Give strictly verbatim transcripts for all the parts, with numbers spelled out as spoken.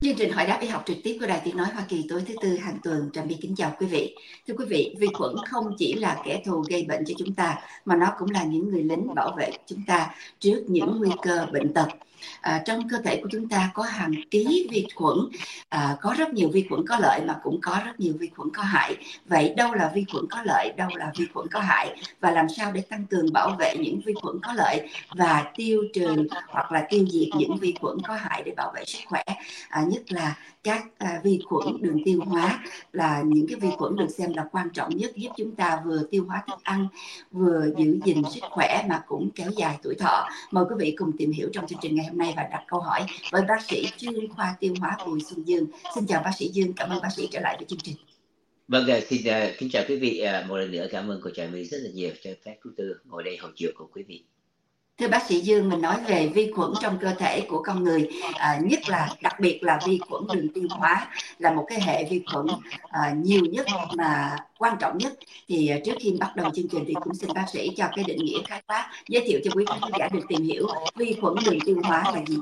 Chương trình hỏi đáp y học trực tiếp của Đài Tiếng nói Hoa Kỳ tối thứ tư hàng tuần. Trà My kính chào quý vị. Thưa quý vị, vi khuẩn không chỉ là kẻ thù gây bệnh cho chúng ta, mà nó cũng là những người lính bảo vệ chúng ta trước những nguy cơ bệnh tật. À, trong cơ thể của chúng ta có hàng ký vi khuẩn, à, có rất nhiều vi khuẩn có lợi mà cũng có rất nhiều vi khuẩn có hại. Vậy đâu là vi khuẩn có lợi, đâu là vi khuẩn có hại, và làm sao để tăng cường bảo vệ những vi khuẩn có lợi và tiêu trừ hoặc là tiêu diệt những vi khuẩn có hại để bảo vệ sức khỏe. À, nhất là các à, vi khuẩn đường tiêu hóa, là những cái vi khuẩn được xem là quan trọng nhất, giúp chúng ta vừa tiêu hóa thức ăn, vừa giữ gìn sức khỏe mà cũng kéo dài tuổi thọ. Mời quý vị cùng tìm hiểu trong chương trình ngày hôm nay và đặt câu hỏi với bác sĩ chuyên khoa tiêu hóa Bùi Xuân Dương. Xin chào bác sĩ Dương, cảm ơn bác sĩ trở lại với chương trình. Vâng, xin uh, kính chào quý vị. Uh, một lần nữa cảm ơn cô Trà My rất là nhiều cho phép thứ tư ngồi đây hỗ trợ cùng quý vị. Thưa bác sĩ Dương, mình nói về vi khuẩn trong cơ thể của con người, à, nhất là đặc biệt là vi khuẩn đường tiêu hóa, là một cái hệ vi khuẩn à, nhiều nhất mà quan trọng nhất. Thì trước khi bắt đầu chương trình thì cũng xin bác sĩ cho cái định nghĩa khái quát, giới thiệu cho quý khán giả được tìm hiểu vi khuẩn đường tiêu hóa là gì.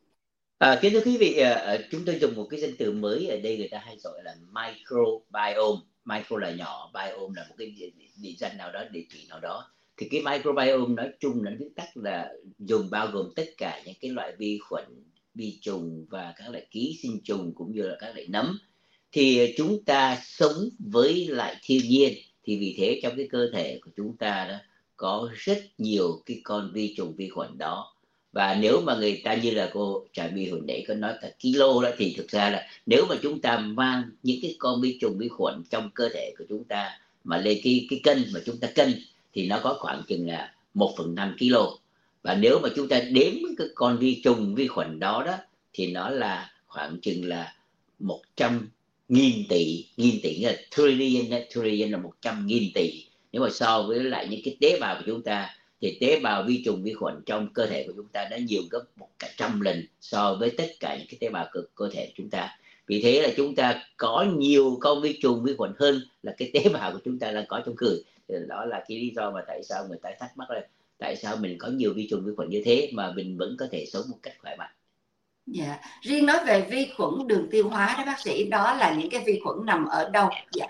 À, kính thưa quý vị, uh, chúng tôi dùng một cái danh từ mới ở đây, người ta hay gọi là microbiome. Micro là nhỏ, biome là một cái địa danh nào đó, địa chỉ nào đó. Thì cái microbiome nói chung là viết tắt là dùng bao gồm tất cả những cái loại vi khuẩn, vi trùng và các loại ký sinh trùng cũng như là các loại nấm. Thì chúng ta sống với lại thiên nhiên, thì vì thế trong cái cơ thể của chúng ta đó có rất nhiều cái con vi trùng vi khuẩn đó. Và nếu mà người ta như là cô Trà My hồi nãy có nói cả kilo đó, thì thực ra là nếu mà chúng ta mang những cái con vi trùng vi khuẩn trong cơ thể của chúng ta mà lên cái cái cân mà chúng ta cân thì nó có khoảng chừng là một phần năm kilo. Và nếu mà chúng ta đếm cái con vi trùng vi khuẩn đó đó thì nó là khoảng chừng là một trăm nghìn tỷ, nghìn tỷ là trillion, trillion là một trăm nghìn tỷ. Nếu mà so với lại những cái tế bào của chúng ta thì tế bào vi trùng vi khuẩn trong cơ thể của chúng ta nó nhiều gấp một cả trăm lần so với tất cả những cái tế bào cơ, cơ thể của chúng ta. Vì thế là chúng ta có nhiều con vi trùng vi khuẩn hơn là cái tế bào của chúng ta đang có trong người. Đó là cái lý do mà tại sao người ta thắc mắc là tại sao mình có nhiều vi trùng vi khuẩn như thế mà mình vẫn có thể sống một cách khỏe mạnh. Dạ, riêng nói về vi khuẩn đường tiêu hóa đó bác sĩ, đó là những cái vi khuẩn nằm ở đâu? Dạ.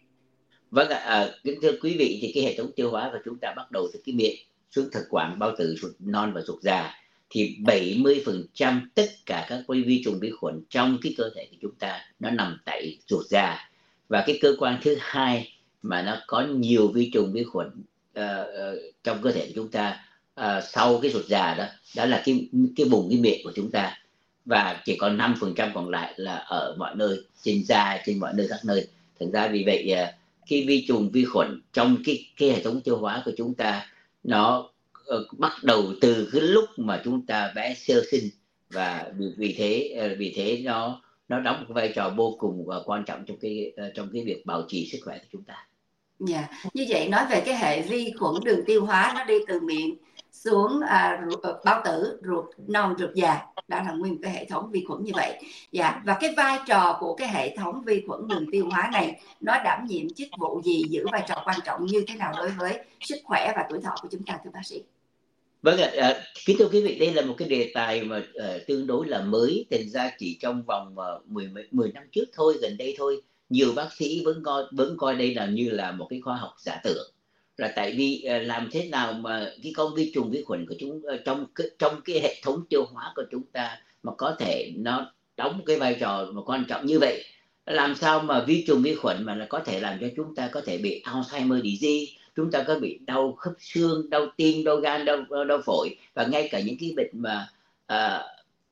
Vâng ạ, à, kính thưa quý vị, thì cái hệ thống tiêu hóa của chúng ta bắt đầu từ cái miệng xuống thực quản, bao tử, ruột non và ruột già. Thì bảy mươi phần trăm tất cả các vi trùng vi khuẩn trong cái cơ thể của chúng ta nó nằm tại ruột già. Và cái cơ quan thứ hai mà nó có nhiều vi trùng vi khuẩn uh, uh, trong cơ thể của chúng ta uh, sau cái ruột già đó, đó là cái cái vùng cái miệng của chúng ta. Và chỉ còn năm phần trăm còn lại là ở mọi nơi, trên da, trên mọi nơi các nơi. Thành ra vì vậy uh, cái vi trùng vi khuẩn trong cái, cái hệ thống tiêu hóa của chúng ta nó uh, bắt đầu từ cái lúc mà chúng ta bé sơ sinh. Và vì, vì thế uh, vì thế nó nó đóng một vai trò vô cùng uh, quan trọng trong cái uh, trong cái việc bảo trì sức khỏe của chúng ta. Dạ, yeah. Như vậy nói về cái hệ vi khuẩn đường tiêu hóa, nó đi từ miệng xuống à, bao tử, ruột non, ruột già, đó là nguyên cái hệ thống vi khuẩn như vậy. Dạ, yeah. Và cái vai trò của cái hệ thống vi khuẩn đường tiêu hóa này, nó đảm nhiệm chức vụ gì, giữ vai trò quan trọng như thế nào đối với sức khỏe và tuổi thọ của chúng ta, thưa bác sĩ? Vâng ạ, à, kính thưa quý vị, đây là một cái đề tài mà uh, tương đối là mới. Thành ra chỉ trong vòng uh, mười, mười năm trước thôi, gần đây thôi, nhiều bác sĩ vẫn coi vẫn coi đây là như là một cái khoa học giả tưởng. Là tại vì uh, làm thế nào mà cái con vi trùng vi khuẩn của chúng uh, trong trong cái hệ thống tiêu hóa của chúng ta mà có thể nó đóng một cái vai trò mà quan trọng như vậy. Làm sao mà vi trùng vi khuẩn mà nó có thể làm cho chúng ta có thể bị Alzheimer disease, chúng ta có bị đau khớp xương, đau tim, đau gan, đau, đau phổi, và ngay cả những cái bệnh mà à,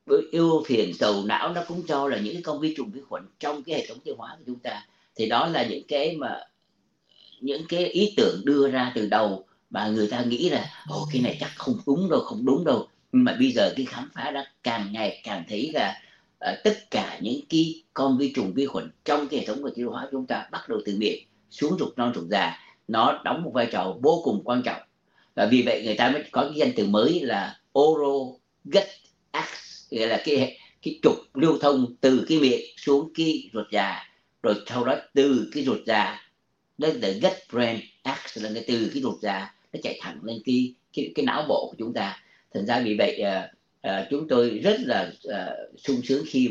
ưu phiền sầu não nó cũng do là những cái con vi trùng vi khuẩn trong cái hệ thống tiêu hóa của chúng ta. Thì đó là những cái mà những cái ý tưởng đưa ra từ đầu mà người ta nghĩ là ồ cái này chắc không đúng đâu, không đúng đâu. Nhưng mà bây giờ cái khám phá đã càng ngày càng thấy là uh, tất cả những cái con vi trùng vi khuẩn trong cái hệ thống của tiêu hóa của chúng ta bắt đầu từ miệng xuống ruột non ruột già, nó đóng một vai trò vô cùng quan trọng. Và vì vậy người ta mới có cái danh từ mới là oral gut axis, nghĩa là cái cái trục lưu thông từ cái miệng xuống cái ruột già, rồi sau đó từ cái ruột già đến the gut brain axis, là từ cái ruột già nó chạy thẳng lên cái cái cái não bộ của chúng ta. Thành ra vì vậy uh, uh, chúng tôi rất là uh, sung sướng khi mà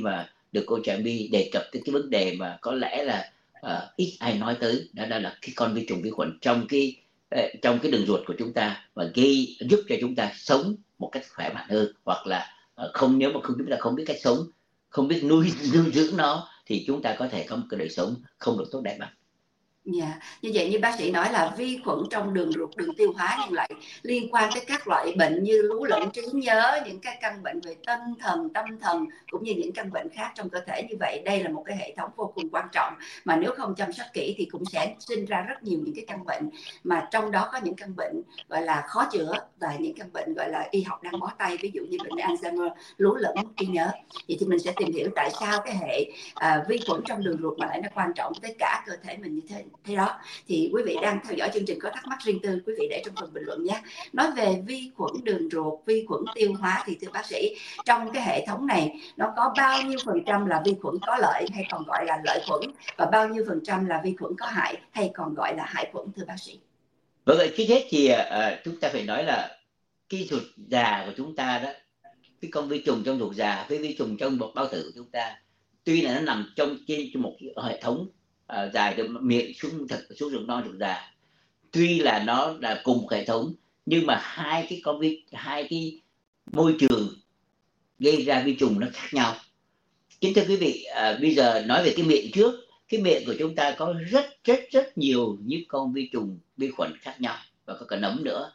được cô Trà My đề cập tới cái vấn đề mà có lẽ là uh, ít ai nói tới, đó, đó là cái con vi trùng vi khuẩn trong cái uh, trong cái đường ruột của chúng ta, và gây giúp cho chúng ta sống một cách khỏe mạnh hơn, hoặc là uh, không, nếu mà không chúng ta không biết cách sống, không biết nuôi nuôi dưỡng nó, thì chúng ta có thể có một cái đời sống không được tốt đẹp bằng. Dạ, yeah. Như vậy như bác sĩ nói là vi khuẩn trong đường ruột, đường tiêu hóa nhưng lại liên quan tới các loại bệnh như lú lẫn trí nhớ, những cái căn bệnh về tinh thần, tâm thần cũng như những căn bệnh khác trong cơ thể. Như vậy đây là một cái hệ thống vô cùng quan trọng mà nếu không chăm sóc kỹ thì cũng sẽ sinh ra rất nhiều những cái căn bệnh, mà trong đó có những căn bệnh gọi là khó chữa và những căn bệnh gọi là y học đang bó tay, ví dụ như bệnh Alzheimer, lú lẫn trí nhớ. Vậy thì mình sẽ tìm hiểu tại sao cái hệ à, vi khuẩn trong đường ruột mà lại nó quan trọng tới cả cơ thể mình như thế. Thế đó, thì quý vị đang theo dõi chương trình có thắc mắc riêng tư, quý vị để trong phần bình luận nhé. Nói về vi khuẩn đường ruột, vi khuẩn tiêu hóa thì thưa bác sĩ, trong cái hệ thống này nó có bao nhiêu phần trăm là vi khuẩn có lợi hay còn gọi là lợi khuẩn, và bao nhiêu phần trăm là vi khuẩn có hại hay còn gọi là hại khuẩn thưa bác sĩ? Vâng ạ, trước hết thì uh, chúng ta phải nói là cái ruột già của chúng ta đó, cái con vi trùng trong ruột già với vi trùng trong bọc bao tử của chúng ta, tuy là nó nằm trong trên một cái hệ thống uh, dài từ miệng xuống thật xuống ruột non ruột già, tuy là nó là cùng một hệ thống, nhưng mà hai cái con vi hai cái môi trường gây ra vi trùng nó khác nhau. Kính thưa quý vị, uh, bây giờ nói về cái miệng trước. Cái miệng của chúng ta có rất rất rất nhiều những con vi trùng vi khuẩn khác nhau, và có cả nấm nữa.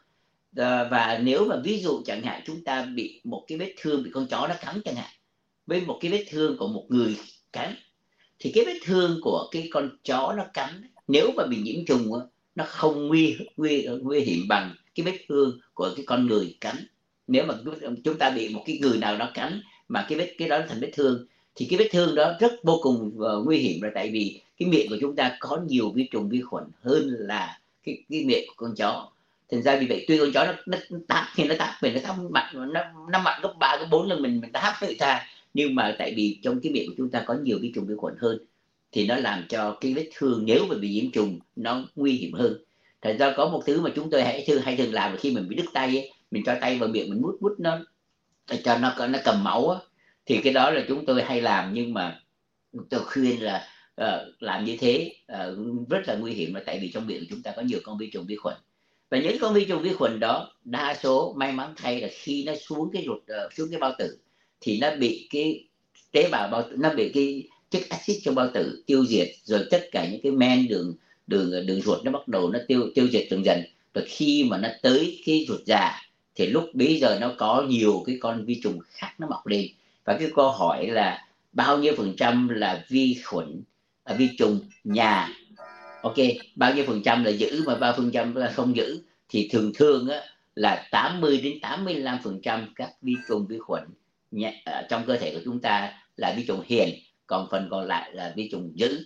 Và nếu mà ví dụ chẳng hạn chúng ta bị một cái vết thương, bị con chó nó cắn chẳng hạn, với một cái vết thương của một người cắn, thì cái vết thương của cái con chó nó cắn, nếu mà bị nhiễm trùng nó không nguy nguy nguy hiểm bằng cái vết thương của cái con người cắn. Nếu mà chúng ta bị một cái người nào đó cắn mà cái vết cái đó thành vết thương, thì cái vết thương đó rất vô cùng uh, nguy hiểm, là tại vì cái miệng của chúng ta có nhiều vi trùng vi khuẩn hơn là cái cái miệng của con chó. Thành ra vì vậy tuy con chó nó nó táp thì nó táp mình, nó táp mạnh, nó nó mạnh gấp ba gấp bốn lần mình mình táp tự ta, nhưng mà tại vì trong cái miệng của chúng ta có nhiều vi trùng vi khuẩn hơn, thì nó làm cho cái vết thương nếu mà bị nhiễm trùng nó nguy hiểm hơn. Thành ra có một thứ mà chúng tôi hay thường hay thường làm là khi mình bị đứt tay ấy, mình cho tay vào miệng mình mút mút nó cho nó nó cầm máu á, thì cái đó là chúng tôi hay làm, nhưng mà tôi khuyên là uh, làm như thế uh, rất là nguy hiểm, là tại vì trong miệng của chúng ta có nhiều con vi trùng vi khuẩn, và những con vi trùng vi khuẩn đó đa số may mắn thay là khi nó xuống cái ruột uh, xuống cái bao tử thì nó bị cái tế bào bao tử, nó bị cái chất axit trong bao tử tiêu diệt, rồi tất cả những cái men đường đường đường ruột nó bắt đầu nó tiêu tiêu diệt dần dần, và khi mà nó tới cái ruột già thì lúc bấy giờ nó có nhiều cái con vi trùng khác nó mọc lên. Và cái câu hỏi là bao nhiêu phần trăm là vi khuẩn, là vi trùng nhà, ok, bao nhiêu phần trăm là giữ và bao phần trăm là không giữ, thì thường thường á, là tám mươi đến tám mươi lăm phần trăm các vi trùng vi khuẩn nhà, ở trong cơ thể của chúng ta là vi trùng hiền, còn phần còn lại là vi trùng dữ.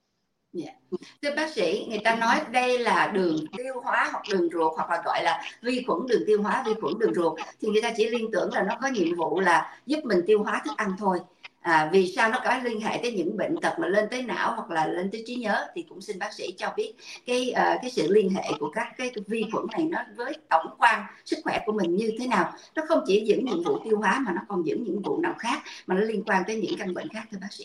Yeah. Thưa bác sĩ, người ta nói đây là đường tiêu hóa hoặc đường ruột, hoặc là gọi là vi khuẩn đường tiêu hóa, vi khuẩn đường ruột, thì người ta chỉ liên tưởng là nó có nhiệm vụ là giúp mình tiêu hóa thức ăn thôi. À, vì sao nó có liên hệ tới những bệnh tật mà lên tới não hoặc là lên tới trí nhớ, thì cũng xin bác sĩ cho biết cái uh, cái sự liên hệ của các cái vi khuẩn này nó với tổng quan sức khỏe của mình như thế nào. Nó không chỉ giữ nhiệm vụ tiêu hóa mà nó còn giữ những vụ nào khác mà nó liên quan tới những căn bệnh khác thưa bác sĩ?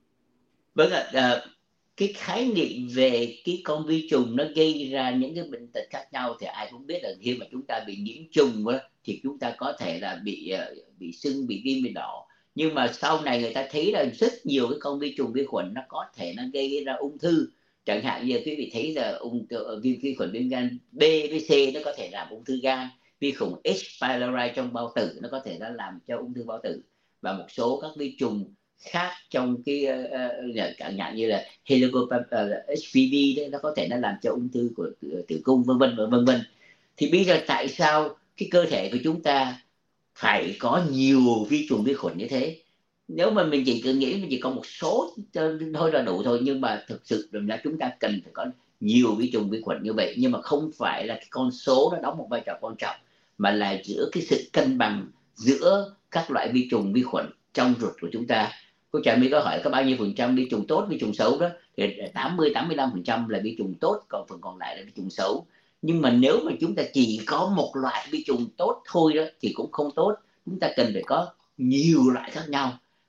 Vâng ạ, à, cái khái niệm về cái con vi trùng nó gây ra những cái bệnh tật khác nhau thì ai cũng biết là khi mà chúng ta bị nhiễm trùng đó, thì chúng ta có thể là bị bị sưng, bị viêm, bị đỏ. Nhưng mà sau này người ta thấy là rất nhiều cái con vi trùng vi khuẩn nó có thể nó gây ra ung thư. Chẳng hạn như quý vị thấy là ung vi, vi khuẩn viêm gan B với C nó có thể làm ung thư gan, vi khuẩn H. pylori trong bao tử nó có thể nó làm cho ung thư bao tử, và một số các vi trùng khác trong cái uh, chẳng hạn như là Helicobacter uh, H P V đấy, nó có thể nó làm cho ung thư của tử cung vân vân và vân vân. Thì bây giờ tại sao cái cơ thể của chúng ta phải có nhiều vi trùng vi khuẩn như thế? Nếu mà mình chỉ cứ nghĩ mình chỉ có một số thôi là đủ thôi, nhưng mà thực sự là chúng ta cần phải có nhiều vi trùng vi khuẩn như vậy. Nhưng mà không phải là cái con số nó đóng một vai trò quan trọng, mà là giữa cái sự cân bằng giữa các loại vi trùng vi khuẩn trong ruột của chúng ta. Cô Trà My có hỏi có bao nhiêu phần trăm vi trùng tốt, vi trùng xấu đó, thì tám mươi đến tám mươi lăm phần trăm là vi trùng tốt, còn phần còn lại là vi trùng xấu. Nhưng mà nếu mà chúng ta chỉ có một loại vi trùng tốt thôi đó thì cũng không tốt, chúng ta cần phải có nhiều loại khác nhau.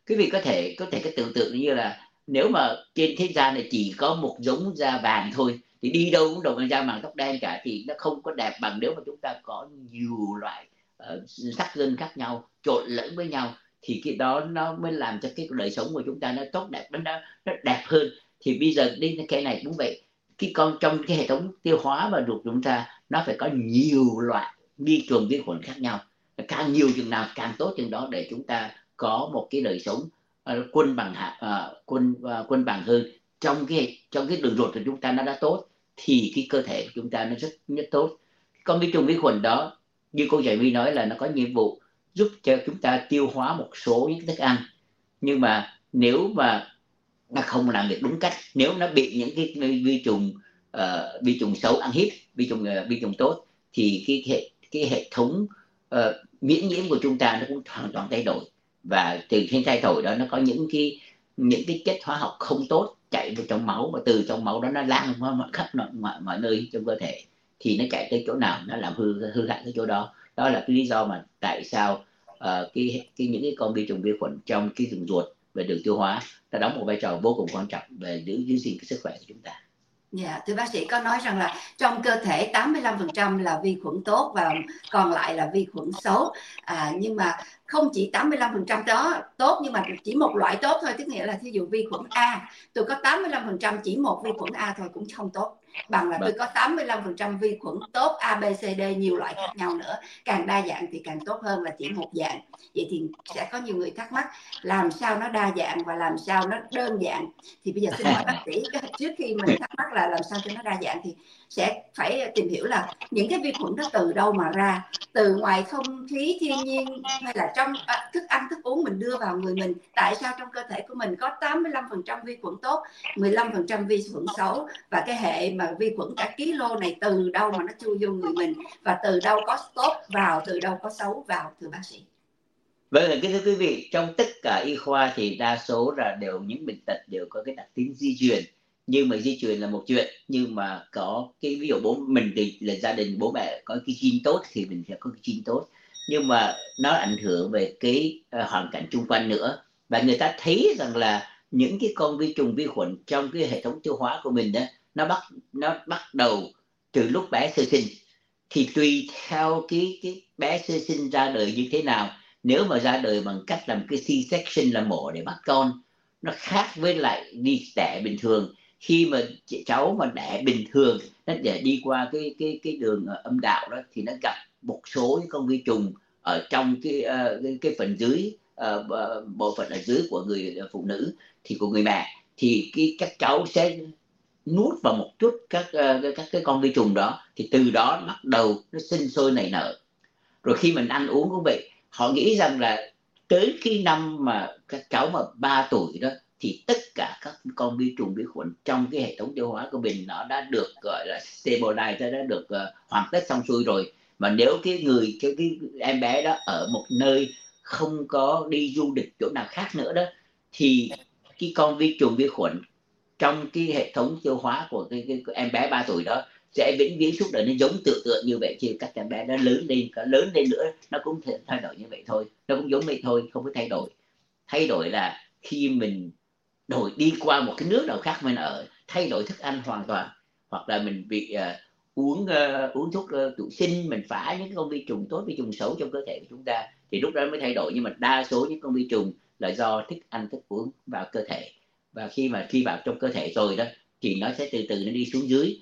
Quý vị có thể có thể cái tưởng tượng như là nếu mà trên thế gian này chỉ có một giống da vàng thôi thì đi đâu cũng đồng da vàng tóc đen cả, thì nó không có đẹp bằng nếu mà chúng ta có nhiều loại uh, sắc dân khác nhau trộn lẫn với nhau, thì cái đó nó mới làm cho cái đời sống của chúng ta nó tốt đẹp, nó nó đẹp hơn. Thì bây giờ đi cái này cũng vậy, cái con trong cái hệ thống tiêu hóa và ruột chúng ta nó phải có nhiều loại vi trùng vi khuẩn khác nhau, càng nhiều chừng nào càng tốt chừng đó, để chúng ta có một cái đời sống uh, quân bằng uh, quân uh, quân bằng hơn. Trong cái trong cái đường ruột của chúng ta nó đã tốt thì cái cơ thể của chúng ta nó rất rất tốt. Con vi trùng vi khuẩn đó, như cô giải Vi nói, là nó có nhiệm vụ giúp cho chúng ta tiêu hóa một số những thức ăn, nhưng mà nếu mà nó không làm việc đúng cách, nếu nó bị những cái vi trùng uh, vi trùng xấu ăn hiếp vi trùng uh, vi trùng tốt, thì cái hệ cái hệ thống uh, miễn nhiễm của chúng ta nó cũng hoàn toàn thay đổi, và từ khi thay đổi đó nó có những cái những cái chất hóa học không tốt chạy vào trong máu, và từ trong máu đó nó lan mọi khắp mọi, mọi, mọi nơi trong cơ thể, thì nó chạy tới chỗ nào nó làm hư hư hại cái chỗ đó. Đó là cái lý do mà tại sao uh, cái cái những cái con vi trùng vi khuẩn trong cái đường ruột và đường tiêu hóa nó đóng một vai trò vô cùng quan trọng về giữ giữ gìn cái sức khỏe của chúng ta. Dạ, yeah, thưa bác sĩ có nói rằng là trong cơ thể tám mươi lăm phần trăm là vi khuẩn tốt và còn lại là vi khuẩn xấu. À, nhưng mà không chỉ tám mươi lăm phần trăm đó tốt, nhưng mà chỉ một loại tốt thôi, tức nghĩa là thí dụ vi khuẩn A, tôi có tám mươi lăm phần trăm chỉ một vi khuẩn A thôi cũng không tốt, bằng là tôi có tám mươi lăm phần trăm vi khuẩn tốt A, B, C, D, nhiều loại khác nhau nữa. Càng đa dạng thì càng tốt hơn là chỉ một dạng. Vậy thì sẽ có nhiều người thắc mắc làm sao nó đa dạng và làm sao nó đơn giản. Thì bây giờ xin hỏi bác sĩ, trước khi mình thắc mắc là làm sao cho nó đa dạng thì sẽ phải tìm hiểu là những cái vi khuẩn đó từ đâu mà ra, từ ngoài không khí thiên nhiên hay là trong à, thức ăn thức uống mình đưa vào người mình. Tại sao trong cơ thể của mình có tám mươi lăm phần trăm vi khuẩn tốt, mười lăm phần trăm vi khuẩn xấu, và cái hệ mà vi khuẩn cả ký-lô này từ đâu mà nó chui vô người mình, và từ đâu có tốt vào, từ đâu có xấu vào, thưa bác sĩ? Vâng, kính thưa quý vị, trong tất cả y khoa thì đa số là đều những bệnh tật đều có cái đặc tính di truyền, nhưng mà di truyền là một chuyện, nhưng mà có cái ví dụ bố mình thì là gia đình bố mẹ có cái gene tốt thì mình sẽ có cái gene tốt, nhưng mà nó ảnh hưởng về cái uh, hoàn cảnh xung quanh nữa. Và người ta thấy rằng là những cái con vi trùng vi khuẩn trong cái hệ thống tiêu hóa của mình đó, nó bắt nó bắt đầu từ lúc bé sơ sinh, thì tùy theo cái cái bé sơ sinh ra đời như thế nào. Nếu mà ra đời bằng cách làm cái C-section là mổ để bắt con, nó khác với lại đi đẻ bình thường. Khi mà cháu mà đẻ bình thường, nó để đi qua cái cái cái đường âm đạo đó, thì nó gặp một số những con vi trùng ở trong cái uh, cái, cái phần dưới uh, bộ phận ở dưới của người phụ nữ, thì của người mẹ, thì cái các cháu sẽ nuốt vào một chút các uh, các cái con vi trùng đó, thì từ đó bắt đầu nó sinh sôi nảy nở. Rồi khi mình ăn uống cũng vậy, họ nghĩ rằng là tới cái năm mà các cháu mà ba tuổi đó, thì tất cả các con vi trùng vi khuẩn trong cái hệ thống tiêu hóa của mình nó đã được gọi là stabilize, đã được uh, hoàn tất xong xuôi rồi. Mà nếu cái người cái, cái em bé đó ở một nơi không có đi du lịch chỗ nào khác nữa đó, thì cái con vi trùng vi khuẩn trong cái hệ thống tiêu hóa của cái, cái, cái em bé ba tuổi đó sẽ vĩnh viễn suốt đời nó giống tự tựa như vậy. Chứ các em bé nó lớn lên cả lớn lên nữa nó cũng thể thay đổi như vậy thôi, nó cũng giống vậy thôi, không có thay đổi. Thay đổi là khi mình đổi đi qua một cái nước nào khác mình ở, thay đổi thức ăn hoàn toàn, hoặc là mình bị uh, uống uh, uống thuốc uh, tự sinh, mình phá những con vi trùng tốt vi trùng xấu trong cơ thể của chúng ta, thì lúc đó mới thay đổi. Nhưng mà đa số những con vi trùng là do thức ăn thức uống vào cơ thể, và khi mà khi vào trong cơ thể rồi đó thì nó sẽ từ từ nó đi xuống dưới.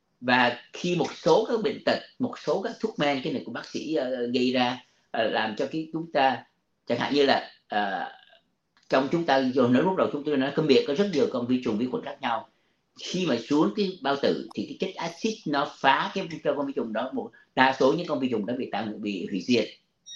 Và khi một số các bệnh tật, một số các thuốc men, cái này của bác sĩ uh, gây ra uh, làm cho cái chúng ta, chẳng hạn như là uh, trong chúng ta rồi nói lúc đầu chúng tôi nói phân biệt có rất nhiều con vi trùng vi khuẩn khác nhau, khi mà xuống cái bao tử thì cái chất axit nó phá cái con vi trùng đó, một đa số những con vi trùng đó bị tàn bị hủy diệt.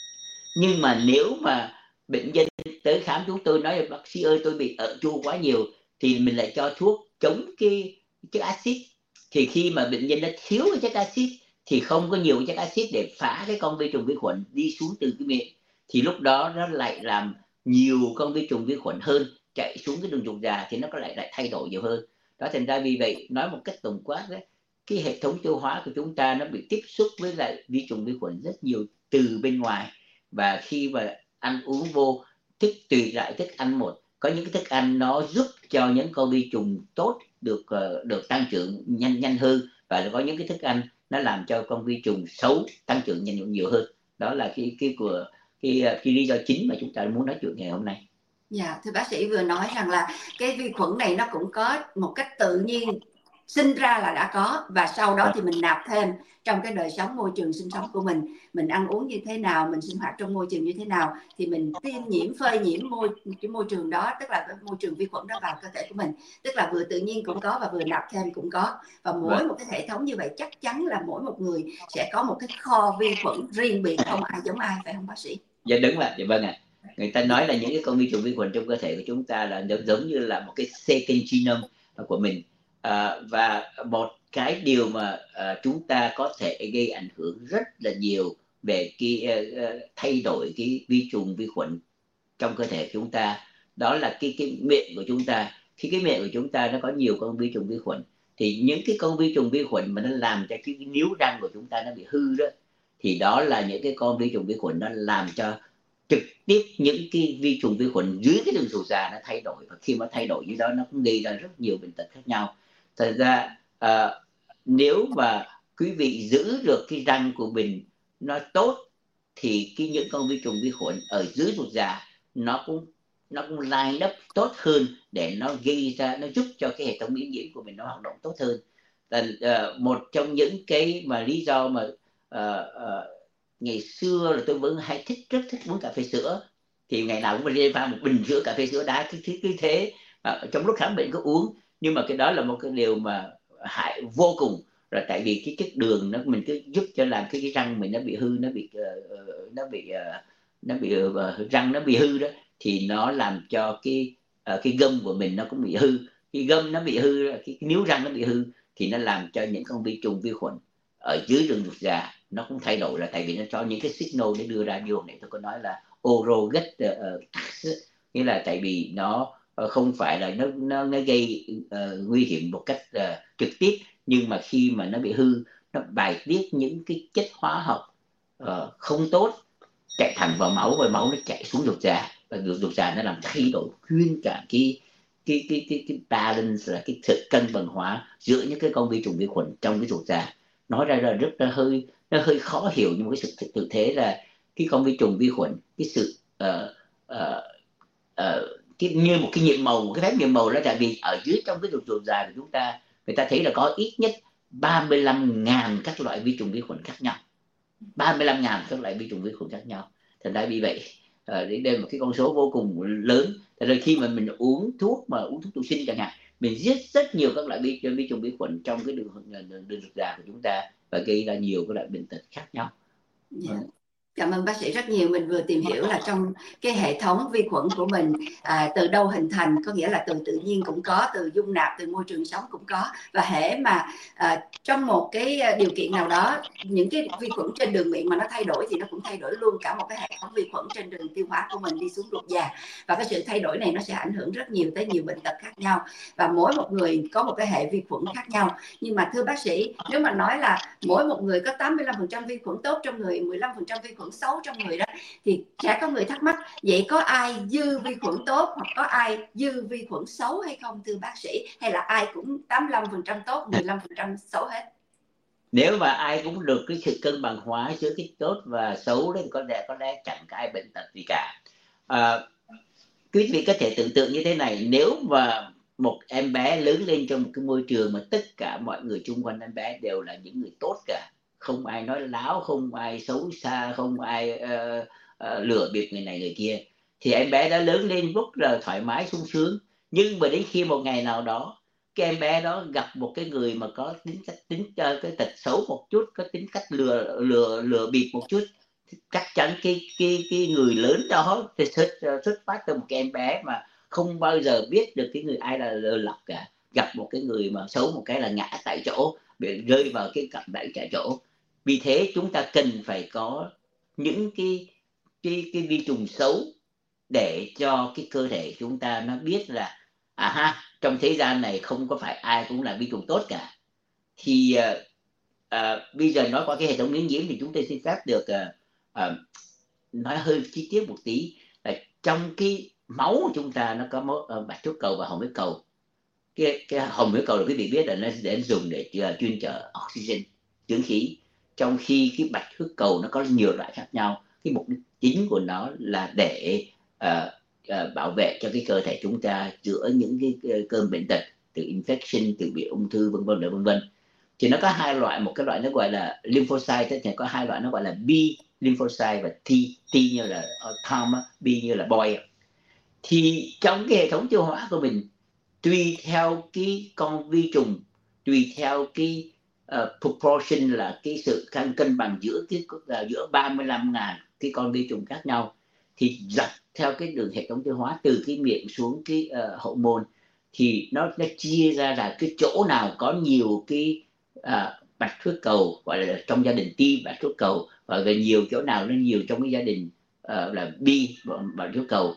Nhưng mà nếu mà bệnh nhân tới khám chúng tôi nói là bác sĩ ơi tôi bị ợ chua quá nhiều, thì mình lại cho thuốc chống cái chất axit. Thì khi mà bệnh nhân đã thiếu cái chất axit thì không có nhiều chất axit để phá cái con vi trùng vi khuẩn đi xuống từ cái miệng, thì lúc đó nó lại làm nhiều con vi trùng vi khuẩn hơn chạy xuống cái đường ruột già, thì nó có lại lại thay đổi nhiều hơn. Đó, thành ra vì vậy nói một cách tổng quát đấy, cái hệ thống tiêu hóa của chúng ta nó bị tiếp xúc với lại vi trùng vi khuẩn rất nhiều từ bên ngoài, và khi mà ăn uống vô thức tùy loại thức ăn một. Có những cái thức ăn nó giúp cho những con vi trùng tốt được uh, được tăng trưởng nhanh nhanh hơn, và có những cái thức ăn nó làm cho con vi trùng xấu tăng trưởng nhanh nhiều hơn. Đó là cái cái của cái cái lý do chính mà chúng ta muốn nói chuyện ngày hôm nay. Dạ, thưa bác sĩ vừa nói rằng là cái vi khuẩn này nó cũng có một cách tự nhiên sinh ra là đã có, và sau đó thì mình nạp thêm trong cái đời sống môi trường sinh sống của mình, mình ăn uống như thế nào, mình sinh hoạt trong môi trường như thế nào thì mình tiêm nhiễm phơi nhiễm môi cái môi trường đó, tức là cái môi trường vi khuẩn đó vào cơ thể của mình, tức là vừa tự nhiên cũng có và vừa nạp thêm cũng có. Và mỗi một cái hệ thống như vậy chắc chắn là mỗi một người sẽ có một cái kho vi khuẩn riêng biệt, không ai giống ai, phải không bác sĩ? Dạ đúng ạ, dạ vâng ạ. Người ta nói là những cái con vi trùng vi khuẩn trong cơ thể của chúng ta là giống như là một cái second genome của mình. À, và một cái điều mà à, chúng ta có thể gây ảnh hưởng rất là nhiều về cái uh, thay đổi cái vi trùng vi khuẩn trong cơ thể của chúng ta, đó là cái cái miệng của chúng ta. Khi cái miệng của chúng ta nó có nhiều con vi trùng vi khuẩn, thì những cái con vi trùng vi khuẩn mà nó làm cho cái, cái níu răng của chúng ta nó bị hư đó, thì đó là những cái con vi trùng vi khuẩn nó làm cho trực tiếp những cái vi trùng vi khuẩn dưới cái đường ruột già nó thay đổi, và khi mà thay đổi như đó nó cũng gây ra rất nhiều bệnh tật khác nhau. Thật ra à, nếu mà quý vị giữ được cái răng của mình nó tốt thì cái những con vi trùng vi khuẩn ở dưới ruột già nó cũng nó cũng line up tốt hơn để nó gây ra, nó giúp cho cái hệ thống miễn nhiễm của mình nó hoạt động tốt hơn. Là uh, một trong những cái mà lý do mà uh, uh, ngày xưa là tôi vẫn hay thích rất thích uống cà phê sữa, thì ngày nào cũng phải đi pha một bình sữa cà phê sữa đá cứ thế cứ thế à, trong lúc khám bệnh cứ uống. Nhưng mà cái đó là một cái điều mà hại vô cùng rồi, tại vì cái chất đường nó mình cứ giúp cho làm cái, cái răng mình nó bị hư, nó bị uh, nó bị uh, nó bị uh, răng nó bị hư đó, thì nó làm cho cái uh, cái gum của mình nó cũng bị hư. Cái gum nó bị hư, cái, cái níu răng nó bị hư, thì nó làm cho những con vi trùng vi khuẩn ở dưới đường ruột già nó cũng thay đổi, là tại vì nó cho những cái signal để đưa ra, như hồi nãy tôi có nói là oral gut uh, tax, nghĩa là tại vì nó uh, không phải là nó nó, nó gây uh, nguy hiểm một cách uh, trực tiếp, nhưng mà khi mà nó bị hư, nó bài tiết những cái chất hóa học uh, không tốt chạy thẳng vào máu, và máu nó chạy xuống ruột già, và ruột ruột già nó làm thay đổi nguyên cả cái cái cái cái cái balance, là cái sự cân bằng hóa giữa những cái con vi trùng vi khuẩn trong cái ruột già. Nói ra là rất là hơi nó hơi khó hiểu, nhưng mà cái sự thực tế là cái con vi trùng vi khuẩn, cái sự uh, uh, uh, cái, như một cái nhiệm màu, một cái phép nhiệm màu, đó tại vì ở dưới trong cái ruột ruột già của chúng ta, người ta thấy là có ít nhất ba mươi lăm nghìn các loại vi trùng vi khuẩn khác nhau, ba mươi lăm nghìn các loại vi trùng vi khuẩn khác nhau. Thành ra vì vậy à, đây là một cái con số vô cùng lớn. Thành ra khi mà mình uống thuốc mà uống thuốc thụ sinh chẳng hạn, mình giết rất nhiều các loại vi, vi trùng vi khuẩn trong cái đường đường, đường ruột già của chúng ta, và gây ra nhiều các loại bệnh tật khác nhau. Yeah. Cảm ơn bác sĩ rất nhiều. Mình vừa tìm hiểu là trong cái hệ thống vi khuẩn của mình à, từ đâu hình thành, có nghĩa là từ tự nhiên cũng có, từ dung nạp, từ môi trường sống cũng có. Và hễ mà à, trong một cái điều kiện nào đó, những cái vi khuẩn trên đường miệng mà nó thay đổi thì nó cũng thay đổi luôn cả một cái hệ thống vi khuẩn trên đường tiêu hóa của mình đi xuống ruột già. Và cái sự thay đổi này nó sẽ ảnh hưởng rất nhiều tới nhiều bệnh tật khác nhau. Và mỗi một người có một cái hệ vi khuẩn khác nhau. Nhưng mà thưa bác sĩ, nếu mà nói là mỗi một người có tám mươi lăm phần trăm vi khuẩn tốt trong người, mười lăm phần trăm vi khuẩn xấu trong người đó, thì sẽ có người thắc mắc, vậy có ai dư vi khuẩn tốt hoặc có ai dư vi khuẩn xấu hay không thưa bác sĩ, hay là ai cũng tám mươi lăm phần trăm tốt, mười lăm phần trăm xấu hết? Nếu mà ai cũng được cái sự cân bằng hóa giữa cái tốt và xấu đấy, thì có lẽ có lẽ chẳng có ai bệnh tật gì cả. À, quý vị có thể tưởng tượng như thế này, nếu mà một em bé lớn lên trong một cái môi trường mà tất cả mọi người xung quanh em bé đều là những người tốt cả, không ai nói láo, không ai xấu xa, không ai uh, uh, lừa bịp người này người kia, thì em bé đã lớn lên rất là thoải mái sung sướng. Nhưng mà đến khi một ngày nào đó cái em bé đó gặp một cái người mà có tính cách tính uh, cái tật xấu một chút, có tính cách lừa lừa lừa bịp một chút, chắc chắn cái cái cái người lớn đó thì xuất xuất phát từ một cái em bé mà không bao giờ biết được cái người ai là lừa lọc cả, gặp một cái người mà xấu một cái là ngã tại chỗ, bị rơi vào cái cạm bẫy tại chỗ. Vì thế chúng ta cần phải có những cái cái cái vi trùng xấu để cho cái cơ thể chúng ta nó biết là à ha, trong thế gian này không có phải ai cũng là vi trùng tốt cả. Thì uh, uh, bây giờ nói qua cái hệ thống miễn nhiễm thì chúng tôi xin phép được uh, uh, nói hơi chi tiết một tí, là trong cái máu của chúng ta nó có máu, uh, bạch huyết cầu và hồng huyết cầu. Cái, cái hồng huyết cầu là quý vị biết là nó để dùng để uh, chuyên chở oxygen, dưỡng khí, trong khi cái bạch huyết cầu nó có nhiều loại khác nhau. Cái mục đích chính của nó là để uh, uh, bảo vệ cho cái cơ thể chúng ta giữa những cái cơn bệnh tật, từ infection, từ bị ung thư, vân vân vân vân. Thì nó có hai loại, một cái loại nó gọi là lymphocyte, thì có hai loại nó gọi là B lymphocyte và T, T như là Tom, B như là boy. Thì trong cái hệ thống tiêu hóa của mình, tùy theo cái con vi trùng, tùy theo cái uh, proportion là cái sự cân cân bằng giữa cái uh, giữa ba mươi lăm nghìn cái con vi trùng khác nhau, thì dọc theo cái đường hệ thống tiêu hóa từ cái miệng xuống cái uh, hậu môn, thì nó nó chia ra là cái chỗ nào có nhiều cái uh, bạch huyết cầu, gọi là trong gia đình T bạch huyết cầu, và về nhiều chỗ nào nó nhiều trong cái gia đình uh, là B bạch huyết cầu.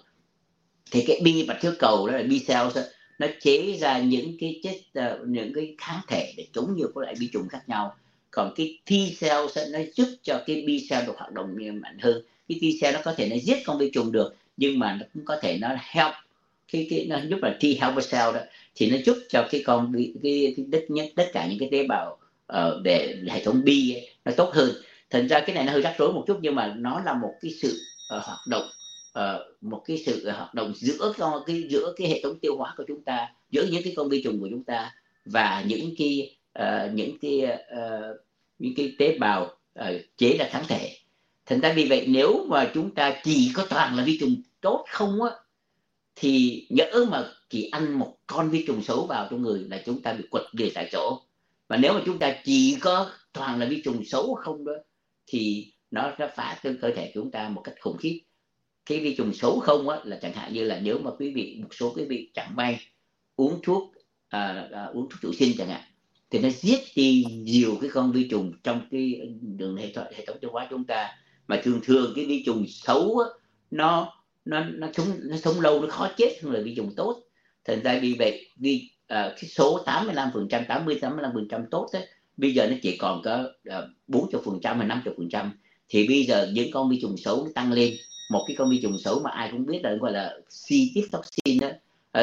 Thì cái B bạch huyết cầu đó là B cells đó, nó chế ra những cái chất uh, những cái kháng thể để chống nhiều các loại vi trùng khác nhau. Còn cái T cells đó, nó giúp cho cái B cell được hoạt động mạnh hơn. Cái T cell nó có thể nó giết con vi trùng được, nhưng mà nó cũng có thể nó help cái cái nó giúp là T helper cell đó, thì nó giúp cho cái con cái, cái, cái tất nhất tất cả những cái tế bào uh, để hệ thống B ấy, nó tốt hơn. Thành ra cái này nó hơi rắc rối một chút, nhưng mà nó là một cái sự uh, hoạt động uh, một cái sự hoạt động giữa con cái giữa cái hệ thống tiêu hóa của chúng ta, giữa những cái con vi trùng của chúng ta và những cái uh, những cái uh, những cái tế bào uh, chế ra kháng thể. Thành ra vì vậy nếu mà chúng ta chỉ có toàn là vi trùng tốt không á, thì nhỡ mà chỉ ăn một con vi trùng xấu vào trong người là chúng ta bị quật về tại chỗ. Và nếu mà chúng ta chỉ có toàn là vi trùng xấu không đó, thì nó sẽ phá cơ cơ thể chúng ta một cách khủng khiếp. Cái vi trùng xấu không á, là chẳng hạn như là nếu mà quý vị, một số quý vị chẳng may uống thuốc à, à, uống thuốc thủy sinh chẳng hạn, thì nó giết đi nhiều cái con vi trùng trong cái đường hệ thống hệ thống tiêu hóa chúng ta. Mà thường thường cái vi trùng xấu á, nó nó nó sống nó sống lâu, nó khó chết hơn là vi trùng tốt. Thành ra vì vậy vì uh, cái số tám mươi lăm phần trăm, tám mươi tám mươi lăm phần trăm tốt đấy, bây giờ nó chỉ còn có uh, bốn mươi phần trăm hay năm mươi phần trăm. Thì bây giờ những con vi trùng xấu nó tăng lên. Một cái con vi trùng xấu mà ai cũng biết là gọi là C. diff toxin đó,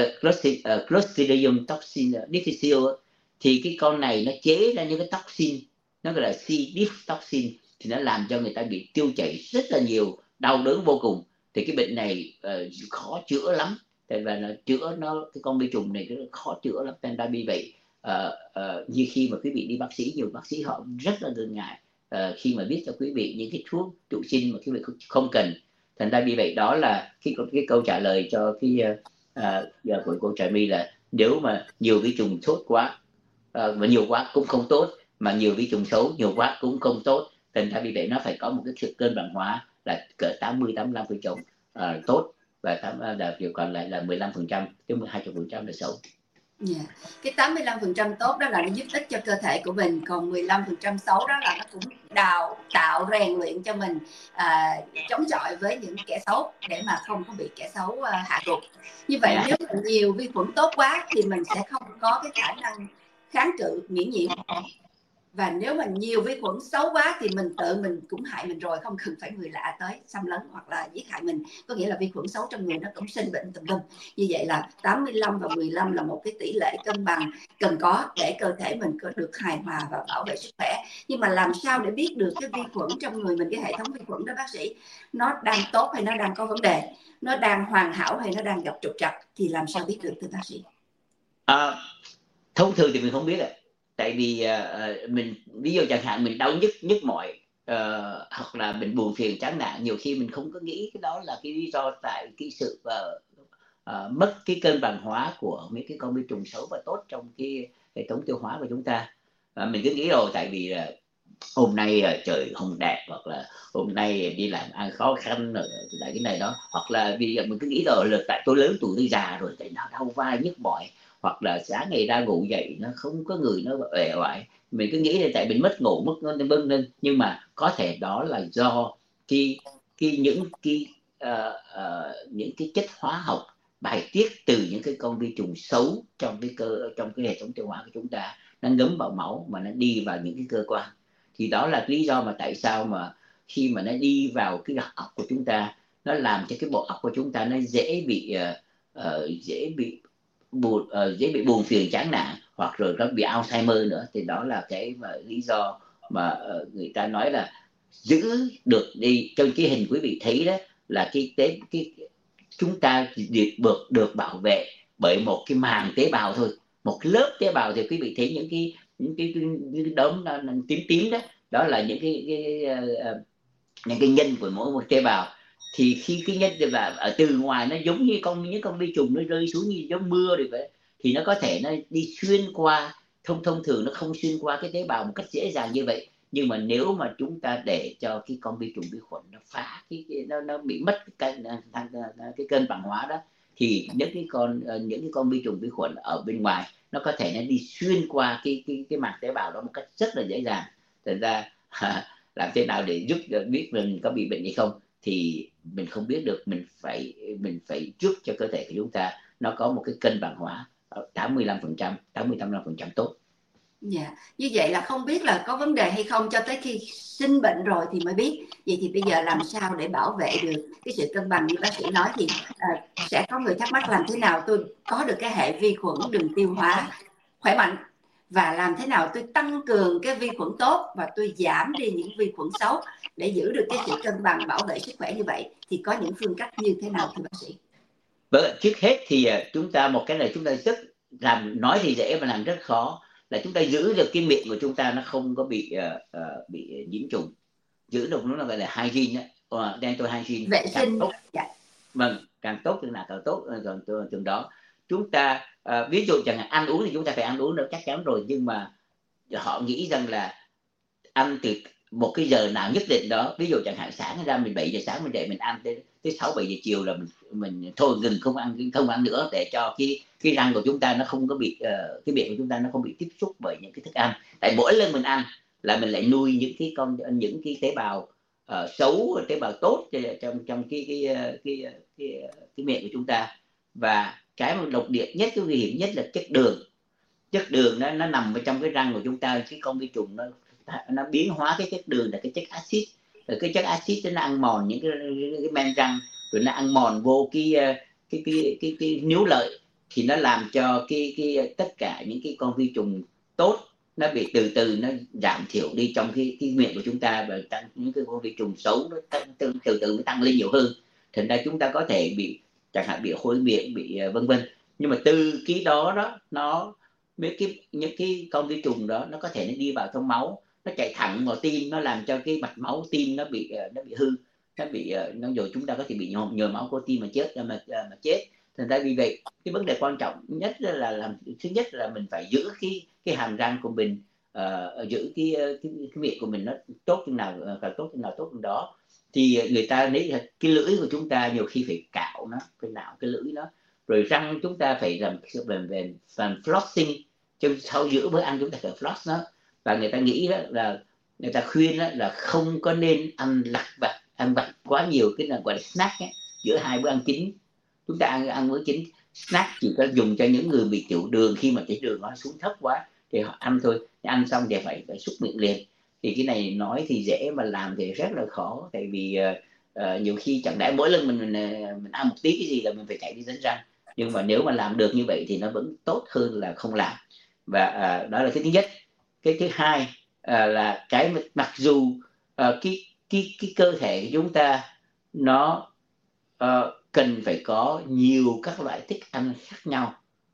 uh, Clostridium toxin difficile, thì cái con này nó chế ra những cái toxin, nó gọi là C. diff toxin, thì nó làm cho người ta bị tiêu chảy rất là nhiều, đau đớn vô cùng. Thì cái bệnh này uh, khó chữa lắm, tại vì là chữa nó, cái con vi trùng này rất khó chữa lắm. Nên ra vì vậy uh, uh, như khi mà quý vị đi bác sĩ, nhiều bác sĩ họ rất là ngần ngại uh, khi mà biết cho quý vị những cái thuốc trụ sinh mà quý vị không cần. Thành ra vì vậy đó là cái, cái câu trả lời cho cái uh, của cô Trà My là nếu mà nhiều vi trùng tốt quá uh, mà nhiều quá cũng không tốt, mà nhiều vi trùng xấu nhiều quá cũng không tốt. Thành ra vì vậy nó phải có một cái sự cân bằng hóa là cỡ tám mươi tám mươi lăm phần trăm uh, tốt, và tám là điều còn lại là mười lăm phần trăm, chứ hai mươi phần trăm là xấu. Yeah. Cái tám mươi lăm phần trăm tốt đó là nó giúp ích cho cơ thể của mình, còn mười lăm phần trăm xấu đó là nó cũng đào tạo rèn luyện cho mình à, chống chọi với những kẻ xấu để mà không có bị kẻ xấu à, hạ gục. Như vậy nếu mà nhiều vi khuẩn tốt quá thì mình sẽ không có cái khả năng kháng cự miễn nhiễm. Và nếu mà nhiều vi khuẩn xấu quá thì mình tự mình cũng hại mình rồi, không cần phải người lạ tới xâm lấn hoặc là giết hại mình. Có nghĩa là vi khuẩn xấu trong người nó cũng sinh bệnh tùm lum. Như vậy là tám mươi lăm và mười lăm là một cái tỷ lệ cân bằng cần có để cơ thể mình có được hài hòa và bảo vệ sức khỏe. Nhưng mà làm sao để biết được cái vi khuẩn trong người mình, cái hệ thống vi khuẩn đó bác sĩ, nó đang tốt hay nó đang có vấn đề, nó đang hoàn hảo hay nó đang gặp trục trặc, thì làm sao biết được thưa bác sĩ? À, thông thường thì mình không biết ạ. Tại vì uh, mình ví dụ chẳng hạn mình đau nhức nhức mỏi uh, hoặc là mình buồn phiền chán nản, nhiều khi mình không có nghĩ cái đó là cái lý do tại cái sự uh, uh, mất cái cân bằng hóa của mấy cái con vi trùng xấu và tốt trong cái hệ thống tiêu hóa của chúng ta. Uh, mình cứ nghĩ rồi tại vì uh, hôm nay uh, trời không đẹp, hoặc là hôm nay đi làm ăn khó khăn rồi lại cái này đó, hoặc là vì mình cứ nghĩ rồi là tại tôi lớn tuổi, tôi già rồi, tại nó đau vai nhức mỏi, hoặc là sáng ngày ra ngủ dậy nó không có người, nó uể oải, mình cứ nghĩ là tại mình mất ngủ mất vân vân vân. Nhưng mà có thể đó là do cái cái những cái uh, uh, những cái chất hóa học bài tiết từ những cái con vi trùng xấu trong cái cơ trong cái hệ thống tiêu hóa của chúng ta, nó ngấm vào máu mà nó đi vào những cái cơ quan. Thì đó là lý do mà tại sao mà khi mà nó đi vào cái óc của chúng ta, nó làm cho cái bộ óc của chúng ta nó dễ bị uh, uh, dễ bị buồn uh, dễ bị buồn phiền chán nản, hoặc rồi nó bị Alzheimer nữa. Thì đó là cái mà lý do mà uh, người ta nói là giữ được đi. Trong cái hình quý vị thấy đó là cái tế cái chúng ta được được bảo vệ bởi một cái màng tế bào thôi, một cái lớp tế bào. Thì quý vị thấy những cái những cái, những cái đốm nó, nó tím tím đó, đó là những cái, cái uh, những cái nhân của mỗi một tế bào. Thì khi cái nhân tế bào ở từ ngoài nó giống như con những con vi trùng nó rơi xuống như giống mưa rồi vậy, thì nó có thể nó đi xuyên qua, thông thông thường nó không xuyên qua cái tế bào một cách dễ dàng như vậy. Nhưng mà nếu mà chúng ta để cho cái con vi trùng vi khuẩn nó phá cái, cái nó nó bị mất cái, cái, cái cân bằng hóa đó, thì những cái con những cái con vi trùng vi khuẩn ở bên ngoài nó có thể nó đi xuyên qua cái cái cái màng tế bào đó một cách rất là dễ dàng. Thành ra làm thế nào để giúp biết mình có bị bệnh hay không thì mình không biết được. Mình phải mình phải giúp cho cơ thể của chúng ta nó có một cái cân bằng hóa tám mươi lăm phần trăm, tám mươi lăm phần trăm tốt. Dạ, yeah. Như vậy là không biết là có vấn đề hay không cho tới khi sinh bệnh rồi thì mới biết. Vậy thì bây giờ làm sao để bảo vệ được cái sự cân bằng như bác sĩ nói? Thì à, sẽ có người thắc mắc làm thế nào tôi có được cái hệ vi khuẩn đường tiêu hóa khỏe mạnh, và làm thế nào tôi tăng cường cái vi khuẩn tốt và tôi giảm đi những vi khuẩn xấu để giữ được cái sự cân bằng bảo vệ sức khỏe như vậy. Thì có những phương cách như thế nào thưa bác sĩ? Vâng, trước hết thì chúng ta một cái này chúng ta rất làm nói thì dễ mà làm rất khó, là chúng ta giữ được cái miệng của chúng ta nó không có bị uh, uh, bị nhiễm trùng, giữ được nó là gọi là hygiene đó, uh, dental hygiene, vệ sinh. Dạ. Vâng, càng tốt chừng nào càng tốt, còn chừng đó chúng ta uh, ví dụ chẳng hạn ăn uống thì chúng ta phải ăn uống được chắc chắn rồi, nhưng mà họ nghĩ rằng là ăn từ một cái giờ nào nhất định đó, ví dụ chẳng hạn sáng ra mình bảy giờ sáng mình dậy mình ăn tới tới sáu bảy giờ chiều là mình mình thôi ngừng không ăn không ăn nữa, để cho cái cái răng của chúng ta nó không có bị uh, cái miệng của chúng ta nó không bị tiếp xúc bởi những cái thức ăn. Tại mỗi lần mình ăn là mình lại nuôi những cái con những cái tế bào uh, xấu, tế bào tốt trong trong cái cái cái cái, cái, cái miệng của chúng ta. Và cái mà độc địa nhất, cái nguy hiểm nhất là chất đường. Chất đường nó nó nằm ở trong cái răng của chúng ta. Cái con vi trùng nó nó biến hóa cái chất đường là cái chất axit, rồi cái chất axit nó ăn mòn những cái, cái men răng, rồi nó ăn mòn vô cái cái cái cái, cái, cái níu lợi, thì nó làm cho cái cái tất cả những cái con vi trùng tốt nó bị từ từ nó giảm thiểu đi trong cái cái miệng của chúng ta, và tăng những cái con vi trùng xấu nó tăng, từ từ từ nó tăng lên nhiều hơn. Thành ra chúng ta có thể bị chẳng hạn bị hôi miệng, bị vân vân. Nhưng mà từ cái đó đó nó mấy cái những cái con vi trùng đó nó có thể nó đi vào trong máu, nó chạy thẳng vào tim, nó làm cho cái mạch máu tim nó bị nó bị hư, nó bị nó rồi chúng ta có thể bị nhồi, nhồi máu cơ tim mà chết mà mà chết. Thành ra vì vậy cái vấn đề quan trọng nhất là làm thứ nhất là mình phải giữ cái cái hàm răng của mình, uh, giữ cái, cái cái miệng của mình nó tốt chừng nào càng tốt chừng nào tốt chừng đó. Thì người ta lấy cái lưỡi của chúng ta nhiều khi phải cạo nó, phải nạo cái lưỡi nó, rồi răng chúng ta phải làm về về làm flossing, trong sau giữa bữa ăn chúng ta phải floss nó. Và người ta nghĩ đó là người ta khuyên đó là không có nên ăn lặt vặt, ăn vặt quá nhiều, cái là gọi là snack ấy, giữa hai bữa ăn chính. Chúng ta ăn ăn bữa chính, snack chỉ có dùng cho những người bị tiểu đường, khi mà cái đường nó xuống thấp quá thì họ ăn thôi, ăn xong thì phải phải xúc miệng liền. Thì cái này nói thì dễ mà làm thì rất là khó, tại vì uh, uh, nhiều khi chẳng lẽ mỗi lần mình, mình mình ăn một tí cái gì là mình phải chạy đi đánh răng. Nhưng mà nếu mà làm được như vậy thì nó vẫn tốt hơn là không làm. Và uh, đó là cái thứ nhất. Cái thứ hai uh, là cái mặc dù uh, cái cái cái cơ thể của chúng ta nó uh, cần phải có nhiều các loại thức ăn khác nhau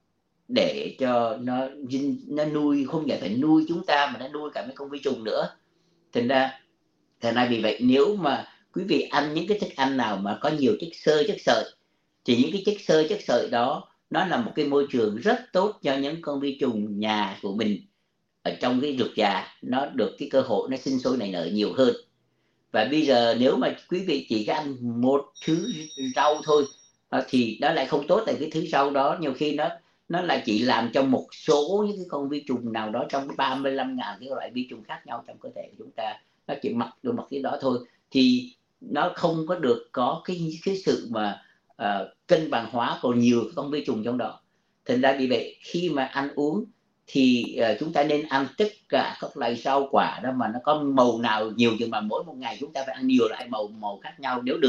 để cho nó nó nuôi, không phải phải nuôi chúng ta mà nó nuôi cả mấy con vi trùng nữa. Thành ra thành ra vì vậy nếu mà quý vị ăn những cái thức ăn nào mà có nhiều chất xơ, chất sợi, thì những cái chất xơ, chất sợi đó nó là một cái môi trường rất tốt cho những con vi trùng nhà của mình ở trong cái ruột già, nó được cái cơ hội nó sinh sôi nảy nở nhiều hơn. Và bây giờ nếu mà quý vị chỉ ăn một thứ rau thôi thì nó lại không tốt, tại cái thứ rau đó nhiều khi nó nó lại chỉ làm cho một số những cái con vi trùng nào đó trong ba mươi lăm ngàn cái loại vi trùng khác nhau trong cơ thể của chúng ta, nó chỉ mặc được một cái đó thôi, thì nó không có được có cái cái sự mà uh, cân bằng hóa còn nhiều con vi trùng trong đó. Thành ra vì vậy khi mà ăn uống thì uh, chúng ta nên ăn tất cả các loại rau quả đó mà nó có màu nào nhiều, nhưng mà mỗi một ngày chúng ta phải ăn nhiều loại màu màu khác nhau nếu được.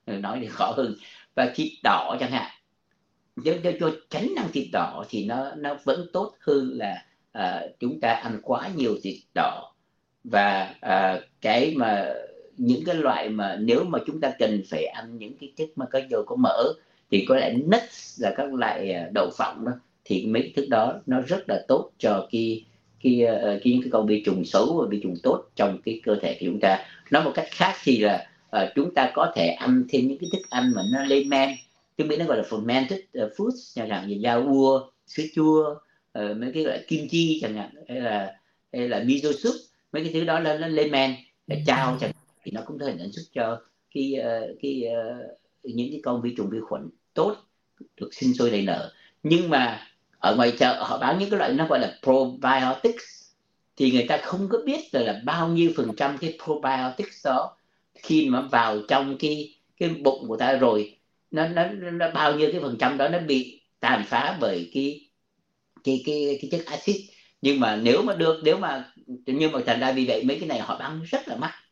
nói thì khó hơn. Và thịt đỏ chẳng hạn, nếu nếu cho tránh ăn thịt đỏ thì nó nó vẫn tốt hơn là à, chúng ta ăn quá nhiều thịt đỏ. Và à, cái mà những cái loại mà nếu mà chúng ta cần phải ăn những cái chất mà có dầu có mỡ thì có lẽ nuts là các loại à, đậu phộng đó, thì mấy cái thức đó nó rất là tốt cho cái cái cái, cái những cái con vi trùng xấu và vi trùng tốt trong cái cơ thể của chúng ta. Nói một cách khác thì là à, chúng ta có thể ăn thêm những cái thức ăn mà nó lên men, tiếng Mỹ nó gọi là fermented uh, foods, chẳng hạn như rau ua, sữa chua, uh, mấy cái loại kim chi chẳng hạn, hay là hay là miso soup, mấy cái thứ đó nó lên men để trao chẳng thì nó cũng có thể giúp cho cái uh, cái uh, những cái con vi trùng vi khuẩn tốt được sinh sôi nảy nở. Nhưng mà ở ngoài chợ họ bán những cái loại nó gọi là probiotics, thì người ta không có biết là, là bao nhiêu phần trăm cái probiotics đó khi mà vào trong cái cái bụng của ta rồi, nó nó nó bao nhiêu cái phần trăm đó nó bị tàn phá bởi cái cái cái cái chất axit. Nhưng mà nếu mà được nếu mà nhưng mà thành ra vì vậy mấy cái này họ bán rất là mắc.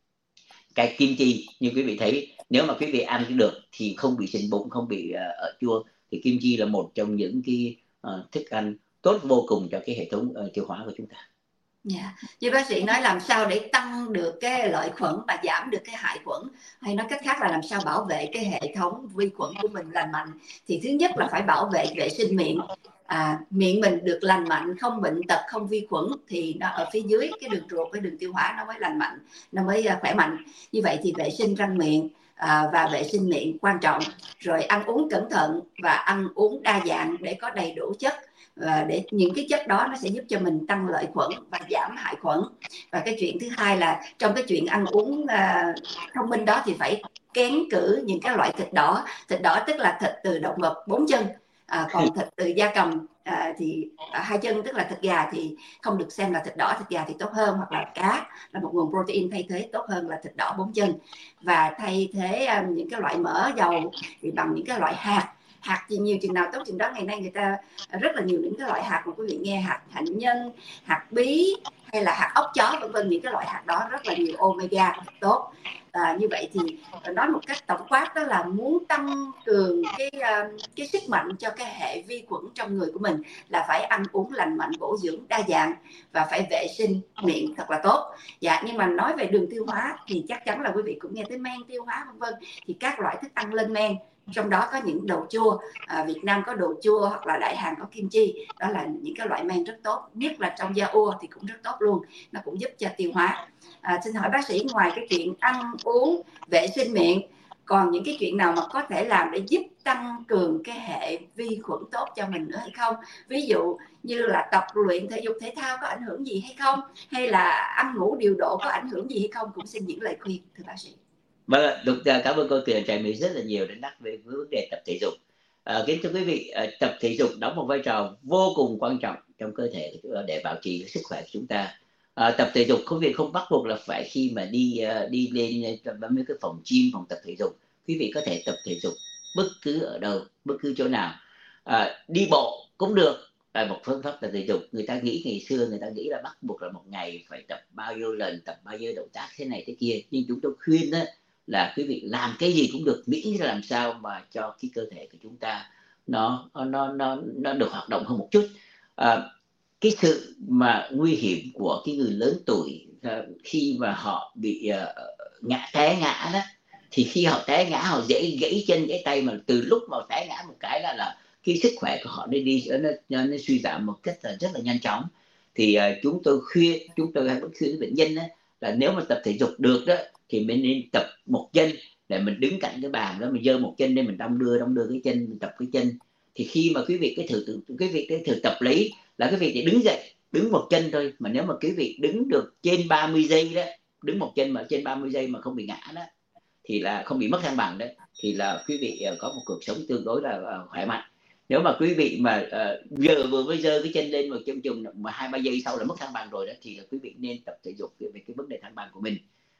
Cái kim chi như quý vị thấy, nếu mà quý vị ăn được thì không bị sình bụng, không bị uh, ở chua, thì kim chi là một trong những cái uh, thức ăn tốt vô cùng cho cái hệ thống uh, tiêu hóa của chúng ta. Yeah. Như bác sĩ nói làm sao để tăng được cái lợi khuẩn và giảm được cái hại khuẩn, hay nói cách khác là làm sao bảo vệ cái hệ thống vi khuẩn của mình lành mạnh, thì thứ nhất là phải bảo vệ vệ sinh miệng. À, miệng mình được lành mạnh, không bệnh tật, không vi khuẩn, thì nó ở phía dưới cái đường ruột, cái đường tiêu hóa nó mới lành mạnh, nó mới khỏe mạnh. Như vậy thì vệ sinh răng miệng à, và vệ sinh miệng quan trọng. Rồi ăn uống cẩn thận và ăn uống đa dạng để có đầy đủ chất, và để những cái chất đó nó sẽ giúp cho mình tăng lợi khuẩn và giảm hại khuẩn. Và cái chuyện thứ hai là trong cái chuyện ăn uống uh, thông minh đó thì phải kén cử những cái loại thịt đỏ. Thịt đỏ tức là thịt từ động vật bốn chân, à, còn thịt từ gia cầm à, thì à, hai chân tức là thịt gà thì không được xem là thịt đỏ. Thịt gà thì tốt hơn, hoặc là cá là một nguồn protein thay thế tốt hơn là thịt đỏ bốn chân. Và thay thế um, những cái loại mỡ dầu thì bằng những cái loại hạt. Hạt thì nhiều chừng nào tốt chừng đó. Ngày nay người ta rất là nhiều những cái loại hạt mà quý vị nghe, hạt hạnh nhân, hạt bí hay là hạt ốc chó vân vân, những cái loại hạt đó rất là nhiều omega tốt. À, như vậy thì nói một cách tổng quát đó là muốn tăng cường cái cái sức mạnh cho cái hệ vi khuẩn trong người của mình là phải ăn uống lành mạnh, bổ dưỡng đa dạng và phải vệ sinh miệng thật là tốt. Dạ, nhưng mà nói về đường tiêu hóa thì chắc chắn là quý vị cũng nghe tới men tiêu hóa vân vân, thì các loại thức ăn lên men, trong đó có những đồ chua, à, Việt Nam có đồ chua hoặc là Đại Hàn có kim chi, đó là những cái loại men rất tốt, nhất là trong da ua thì cũng rất tốt luôn, nó cũng giúp cho tiêu hóa. À, xin hỏi bác sĩ, ngoài cái chuyện ăn uống vệ sinh miệng, còn những cái chuyện nào mà có thể làm để giúp tăng cường cái hệ vi khuẩn tốt cho mình nữa hay không? Ví dụ như là tập luyện thể dục thể thao có ảnh hưởng gì hay không, hay là ăn ngủ điều độ có ảnh hưởng gì hay không, cũng xin những lời khuyên thưa bác sĩ. Vâng, đúng, cảm ơn cô Tuyền trả lời rất là nhiều đến nhắc về vấn đề tập thể dục. À, kính thưa quý vị, tập thể dục đóng một vai trò vô cùng quan trọng trong cơ thể để bảo trì sức khỏe của chúng ta. À, tập thể dục quý vị không bắt buộc là phải khi mà đi đi lên mấy cái phòng gym, phòng tập thể dục. Quý vị có thể tập thể dục bất cứ ở đâu, bất cứ chỗ nào. À, đi bộ cũng được là một phương pháp tập thể dục. Người ta nghĩ ngày xưa người ta nghĩ là bắt buộc là một ngày phải tập bao nhiêu lần, tập bao nhiêu động tác thế này thế kia. Nhưng chúng tôi khuyên đó là quý vị làm cái gì cũng được, miễn là làm sao mà cho cái cơ thể của chúng ta nó nó nó nó được hoạt động hơn một chút. À, cái sự mà nguy hiểm của cái người lớn tuổi khi mà họ bị uh, ngã té ngã đó, thì khi họ té ngã họ dễ gãy chân gãy tay, mà từ lúc mà té ngã một cái là là cái sức khỏe của họ đi đi nó, nó, nó suy giảm một cách là rất là nhanh chóng. Thì uh, chúng tôi khuyên chúng tôi hay khuyên bệnh nhân đó, là nếu mà tập thể dục được đó thì mình nên tập một chân, để mình đứng cạnh cái bàn đó mình giơ một chân lên, mình đong đưa đong đưa cái chân, mình tập cái chân. Thì khi mà quý vị cái thử quý vị cái thử tập lấy là quý vị chỉ đứng dậy, đứng một chân thôi, mà nếu mà quý vị đứng được trên ba mươi giây đó, đứng một chân mà trên ba mươi giây mà không bị ngã đó, thì là không bị mất thăng bằng đấy, thì là quý vị có một cuộc sống tương đối là khỏe mạnh. Nếu mà quý vị mà uh, giờ vừa mới giơ cái chân lên một chân chừng mà hai ba giây sau là mất thăng bằng rồi đó, thì là quý vị nên tập thể dục về cái vấn đề thăng bằng của mình.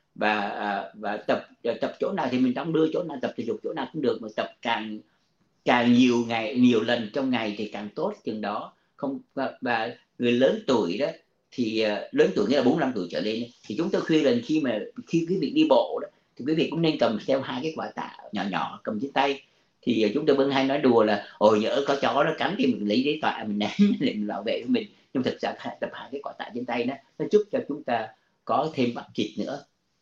Và và tập tập chỗ nào thì mình đong đưa chỗ nào, tập thể dục chỗ nào cũng được, mà tập càng càng nhiều ngày nhiều lần trong ngày thì càng tốt chừng đó. Không, và, và người lớn tuổi đó thì uh, lớn tuổi nghĩa là bốn mươi lăm tuổi trở lên thì chúng tôi khuyên là khi mà khi quý vị đi bộ đó, thì quý vị cũng nên cầm theo hai cái quả tạ nhỏ nhỏ cầm trên tay. Thì chúng tôi vẫn hay nói đùa là ôi nhỡ có chó nó cắn thì mình lấy giấy tạ mình ném để mình bảo vệ của mình, nhưng thực ra tập hai cái quả tạ trên tay đó nó giúp cho chúng ta có thêm bắp thịt nữa.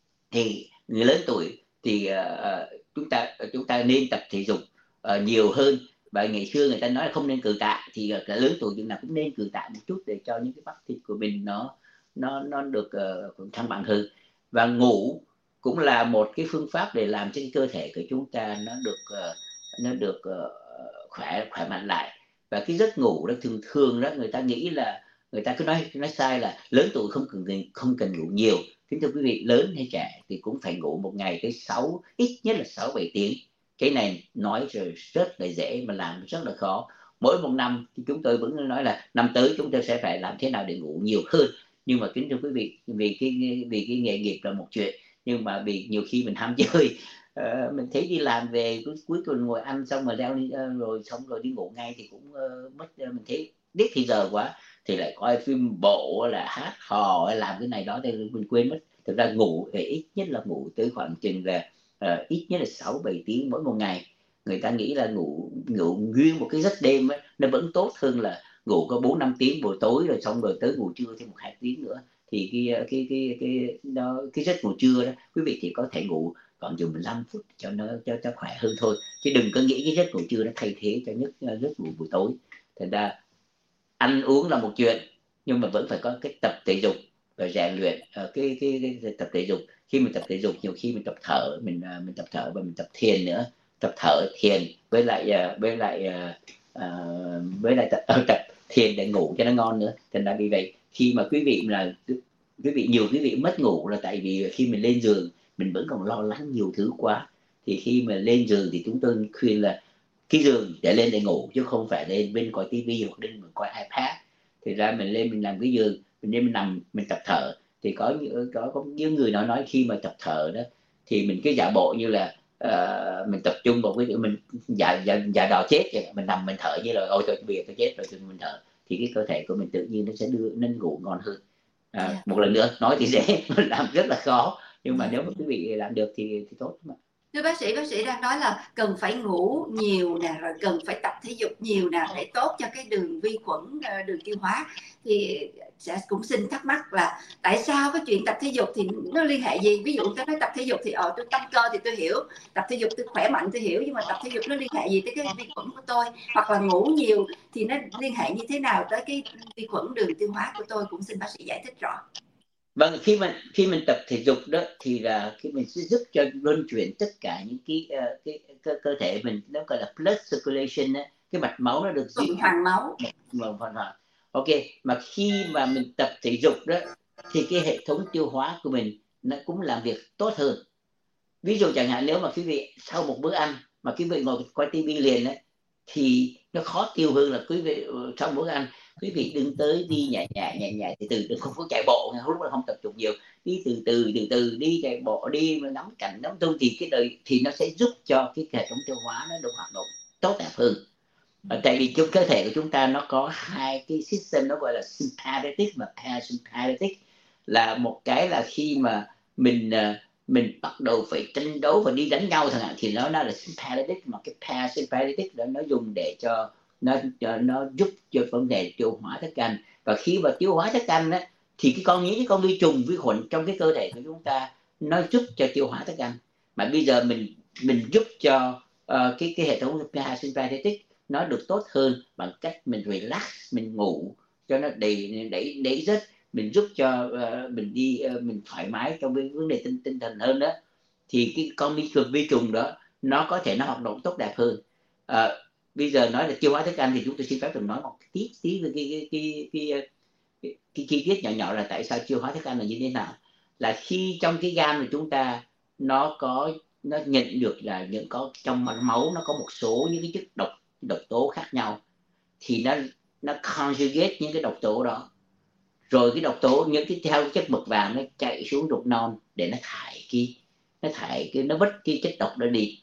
Thì người lớn tuổi thì uh, chúng ta chúng ta nên tập thể dục uh, nhiều hơn. Và ngày xưa người ta nói là không nên cử tạ, thì cả lớn tuổi chúng ta cũng nên cử tạ một chút để cho những cái bắp thịt của mình nó nó nó được uh, thăng bằng hơn. Và ngủ cũng là một cái phương pháp để làm cho cái cơ thể của chúng ta nó được uh, nó được uh, khỏe khỏe mạnh lại. Và cái giấc ngủ đó thường thường đó người ta nghĩ là người ta cứ nói nói sai là lớn tuổi không cần không cần ngủ nhiều. Kính thưa quý vị, lớn hay trẻ thì cũng phải ngủ một ngày tới sáu, ít nhất là sáu bảy tiếng. Cái này nói rồi rất là dễ mà làm rất là khó. Mỗi một năm thì chúng tôi vẫn nói là năm tới chúng tôi sẽ phải làm thế nào để ngủ nhiều hơn. Nhưng mà kính thưa quý vị, vì cái vì cái nghề nghiệp là một chuyện, nhưng mà vì nhiều khi mình ham chơi, uh, mình thấy đi làm về cuối tuần ngồi ăn xong mà leo uh, rồi xong rồi đi ngủ ngay thì cũng uh, mất uh, mình thấy đít thì giờ quá, thì lại coi phim bộ là hát hò hay làm cái này đó thì mình quên mất. Thực ra ngủ thì ít nhất là ngủ tới khoảng chừng là uh, ít nhất là sáu bảy tiếng mỗi một ngày. Người ta nghĩ là ngủ ngủ nguyên một cái giấc đêm ấy, nó vẫn tốt hơn là ngủ có bốn năm tiếng buổi tối rồi xong rồi tới ngủ trưa thêm một hai tiếng nữa. Thì cái cái cái cái đó, cái giấc ngủ trưa đó quý vị thì có thể ngủ còn chừng mười lăm phút cho nó cho cho khỏe hơn thôi, chứ đừng có nghĩ cái giấc ngủ trưa nó thay thế cho nhất giấc ngủ buổi tối. Thành ra ăn uống là một chuyện, nhưng mà vẫn phải có cái tập thể dục và rèn luyện. uh, cái, cái cái tập thể dục, khi mình tập thể dục nhiều khi mình tập thở, mình uh, mình tập thở và mình tập thiền nữa, tập thở thiền với lại uh, với lại uh, uh, với lại tập, uh, tập thiền để ngủ cho nó ngon nữa. Thành ra vì vậy khi mà quý vị là quý vị nhiều quý vị mất ngủ là tại vì khi mình lên giường mình vẫn còn lo lắng nhiều thứ quá. Thì khi mà lên giường thì chúng tôi khuyên là cái giường để lên để ngủ, chứ không phải lên bên coi tivi hoặc lên mình coi iPad. Thì ra mình lên mình làm cái giường, mình lên mình nằm mình tập thở. Thì có có có những người nói nói khi mà tập thở đó thì mình cứ giả bộ như là uh, mình tập trung vào cái mình giả giả, giả đò chết vậy. Mình nằm mình thở như là ôi tôi bây giờ tôi chết rồi thì mình thở, thì cái cơ thể của mình tự nhiên nó sẽ đưa nên ngủ ngon hơn. À, yeah. Một lần nữa nói thì dễ làm rất là khó, nhưng mà yeah. nếu mà quý vị làm được thì thì tốt mà. Thưa bác sĩ, bác sĩ đang nói là cần phải ngủ nhiều nè, rồi cần phải tập thể dục nhiều nè để tốt cho cái đường vi khuẩn, đường tiêu hóa. Thì sẽ cũng xin thắc mắc là tại sao cái chuyện tập thể dục thì nó liên hệ gì? Ví dụ tôi nói tập thể dục thì ờ tôi tăng cơ thì tôi hiểu, tập thể dục tôi khỏe mạnh tôi hiểu, nhưng mà tập thể dục nó liên hệ gì tới cái vi khuẩn của tôi? Hoặc là ngủ nhiều thì nó liên hệ như thế nào tới cái vi khuẩn đường tiêu hóa của tôi? Cũng xin bác sĩ giải thích rõ. Vâng, khi mà khi mình tập thể dục đó thì là khi mình sẽ giúp cho luân chuyển tất cả những cái uh, cái cơ, cơ thể mình, nó gọi là blood circulation đó, cái mạch máu nó được tuần hoàn máu. Vâng, hoàn hoàn. Ok, mà khi mà mình tập thể dục đó thì cái hệ thống tiêu hóa của mình nó cũng làm việc tốt hơn. Ví dụ chẳng hạn nếu mà quý vị sau một bữa ăn mà quý vị ngồi coi tivi liền đấy thì nó khó tiêu hơn là quý vị sau bữa ăn quý vị đừng tới đi nhẹ nhẹ nhẹ nhẹ từ từ, đừng không có chạy bộ, lúc đó không tập trung nhiều, đi từ từ từ từ đi chạy bộ đi mà ngắm cảnh ngắm tung thì cái đời thì nó sẽ giúp cho cái hệ thống tiêu hóa nó được hoạt động tốt đẹp hơn. À, tại vì trong cơ thể của chúng ta nó có hai cái system, nó gọi là sympathetic và parasympathetic. Là một cái là khi mà mình mình bắt đầu phải tranh đấu và đi đánh nhau chẳng hạn thì nó là sympathetic, mà cái parasympathetic đó nó dùng để cho nó cho nó giúp cho vấn đề tiêu hóa thức ăn. Và khi mà tiêu hóa thức ăn á thì cái con những cái con vi trùng vi khuẩn trong cái cơ thể của chúng ta nó giúp cho tiêu hóa thức ăn. Mà bây giờ mình mình giúp cho uh, cái cái hệ thống parasympathetic nó được tốt hơn bằng cách mình relax, mình ngủ cho nó đầy đẩy đẩy rất, mình giúp cho uh, mình đi uh, mình thoải mái trong cái vấn đề tinh tinh thần hơn đó, thì cái con vi trùng vi trùng đó nó có thể nó hoạt động tốt đẹp hơn. Uh, bây giờ nói là tiêu hóa thức ăn thì chúng tôi xin phép được nói một tí tí về cái cái cái cái cái, cái chi tiết nhỏ nhỏ là tại sao tiêu hóa thức ăn là như thế nào. Là khi trong cái gan của chúng ta nó có nó nhận được là những có trong máu nó có một số những cái chất độc độc tố khác nhau, thì nó nó conjugate những cái độc tố đó, rồi cái độc tố những cái theo chất mực vàng nó chạy xuống ruột non để nó thải cái nó thải cái nó vứt cái chất độc đó đi.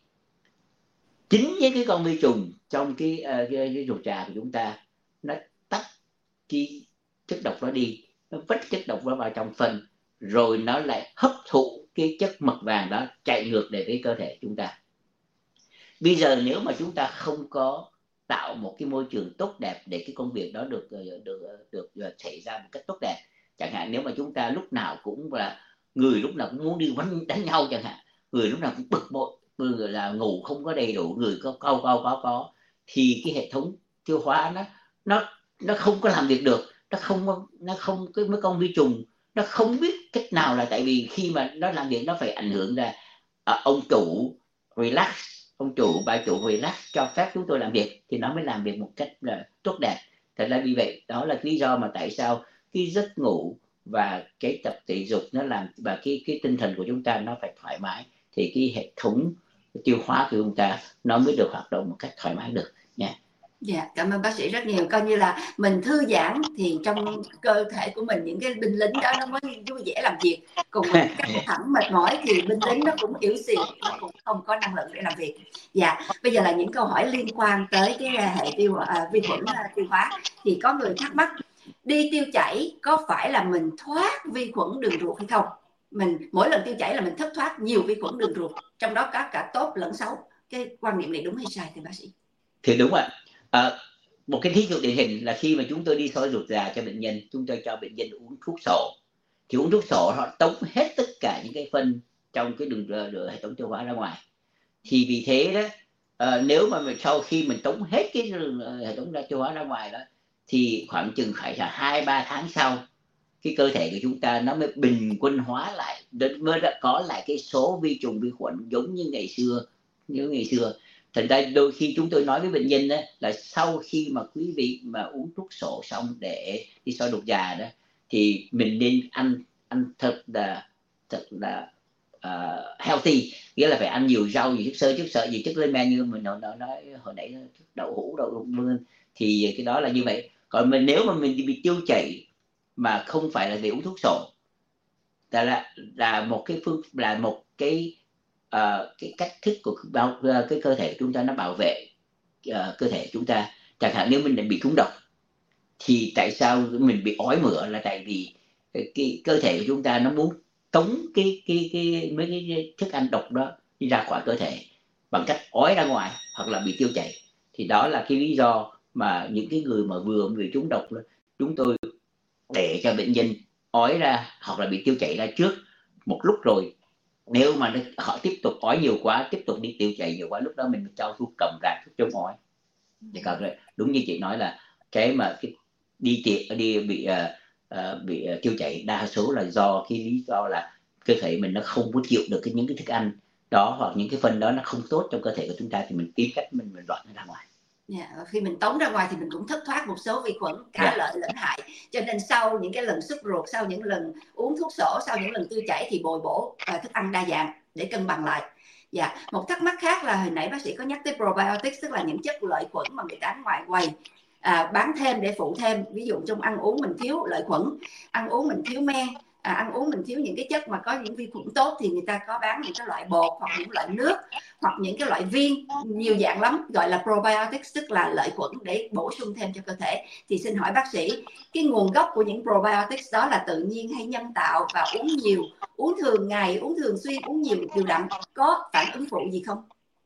Chính với cái con vi trùng trong cái, uh, cái, cái ruột trà của chúng ta nó tách cái chất độc đó đi, nó vứt chất độc đó vào trong phân, rồi nó lại hấp thụ cái chất mật vàng đó chạy ngược về cái cơ thể chúng ta. Bây giờ nếu mà chúng ta không có tạo một cái môi trường tốt đẹp để cái công việc đó được được được, được xảy ra một cách tốt đẹp, chẳng hạn nếu mà chúng ta lúc nào cũng là người lúc nào cũng muốn đi đánh, đánh nhau chẳng hạn, người lúc nào cũng bực bội, người là ngủ không có đầy đủ, người có cao cao có có thì cái hệ thống tiêu hóa nó nó nó không có làm việc được, nó không nó không cái mấy con vi trùng nó không biết cách nào, là tại vì khi mà nó làm việc nó phải ảnh hưởng ra à, ông chủ relax, ông chủ bà chủ relax cho phép chúng tôi làm việc thì nó mới làm việc một cách là tốt đẹp. Thật ra vì vậy đó là lý do mà tại sao cái giấc ngủ và cái tập thể dục nó làm và cái cái tinh thần của chúng ta nó phải thoải mái thì cái hệ thống tiêu hóa của chúng ta nó mới được hoạt động một cách thoải mái được nha. Dạ, cảm ơn bác sĩ rất nhiều. Coi như là mình thư giãn thì trong cơ thể của mình những cái binh lính đó nó mới vui vẻ làm việc. Còn mình căng thẳng mệt mỏi thì binh lính nó cũng yếu xìu, nó cũng không có năng lượng để làm việc. Dạ, bây giờ là những câu hỏi liên quan tới cái hệ tiêu à, vi khuẩn tiêu hóa. Thì có người thắc mắc, đi tiêu chảy có phải là mình thoát vi khuẩn đường ruột hay không? Mình mỗi lần tiêu chảy là mình thất thoát nhiều vi khuẩn đường ruột, trong đó có cả tốt lẫn xấu. Cái quan niệm này đúng hay sai thưa bác sĩ? Thì đúng ạ. À, một cái thí dụ điển hình là khi mà chúng tôi đi soi ruột già cho bệnh nhân, chúng tôi cho bệnh nhân uống thuốc sổ, thì uống thuốc sổ họ tống hết tất cả những cái phân trong cái đường, đường hệ thống tiêu hóa ra ngoài. Thì vì thế đó à, nếu mà mình, sau khi mình tống hết cái đường, hệ thống tiêu hóa ra ngoài đó thì khoảng chừng phải là hai ba tháng sau cái cơ thể của chúng ta nó mới bình quân hóa lại, mới đã có lại cái số vi trùng vi khuẩn giống như ngày xưa, như ngày xưa. Thành ra đôi khi chúng tôi nói với bệnh nhân đó, là sau khi mà quý vị mà uống thuốc sổ xong để đi soi ruột già đó thì mình nên ăn ăn thật là thật là uh, healthy, nghĩa là phải ăn nhiều rau, nhiều chất xơ, chất sơ, nhiều chất lên men như mình nói, nói hồi nãy, đậu hũ, đậu hũ thì cái đó là như vậy. Còn mình nếu mà mình bị tiêu chảy mà không phải là để uống thuốc sổ, là là một cái phương là một cái uh, cái cách thức của bao uh, cái cơ thể của chúng ta nó bảo vệ uh, cơ thể chúng ta. Chẳng hạn nếu mình bị trúng độc thì tại sao mình bị ói mửa, là tại vì cái, cái cơ thể của chúng ta nó muốn tống cái cái cái mấy cái thức ăn độc đó đi ra khỏi cơ thể bằng cách ói ra ngoài hoặc là bị tiêu chảy. Thì đó là cái lý do mà những cái người mà vừa bị trúng độc chúng tôi để cho bệnh nhân ói ra hoặc là bị tiêu chảy ra trước một lúc, rồi nếu mà họ tiếp tục ói nhiều quá, tiếp tục đi tiêu chảy nhiều quá, lúc đó mình cho thuốc cầm rạc, thuốc chống ói. Thì còn đúng như chị nói là cái mà cái đi tiệc đi bị uh, uh, bị uh, tiêu chảy đa số là do cái lý do là cơ thể mình nó không có chịu được cái những cái thức ăn đó hoặc những cái phân đó nó không tốt trong cơ thể của chúng ta, thì mình tìm cách mình mình loại nó ra ngoài. Yeah, và khi mình tống ra ngoài thì mình cũng thất thoát một số vi khuẩn cả yeah. lợi lẫn hại, cho nên sau những cái lần xúc ruột, sau những lần uống thuốc sổ, sau những lần tiêu chảy thì bồi bổ uh, thức ăn đa dạng để cân bằng lại. Dạ, yeah. Một thắc mắc khác là hồi nãy bác sĩ có nhắc tới probiotics, tức là những chất lợi khuẩn mà người ta ngoài quầy à, bán thêm để phụ thêm. Ví dụ trong ăn uống mình thiếu lợi khuẩn, ăn uống mình thiếu men, à, ăn uống mình thiếu những cái chất mà có những vi khuẩn tốt thì người ta có bán những cái loại bột hoặc những loại nước hoặc những cái loại viên nhiều dạng lắm, gọi là probiotics, tức là lợi khuẩn để bổ sung thêm cho cơ thể. Thì xin hỏi bác sĩ, cái nguồn gốc của những probiotics đó là tự nhiên hay nhân tạo, và uống nhiều, uống thường ngày, uống thường xuyên, uống nhiều đều đặn có phản ứng phụ gì không?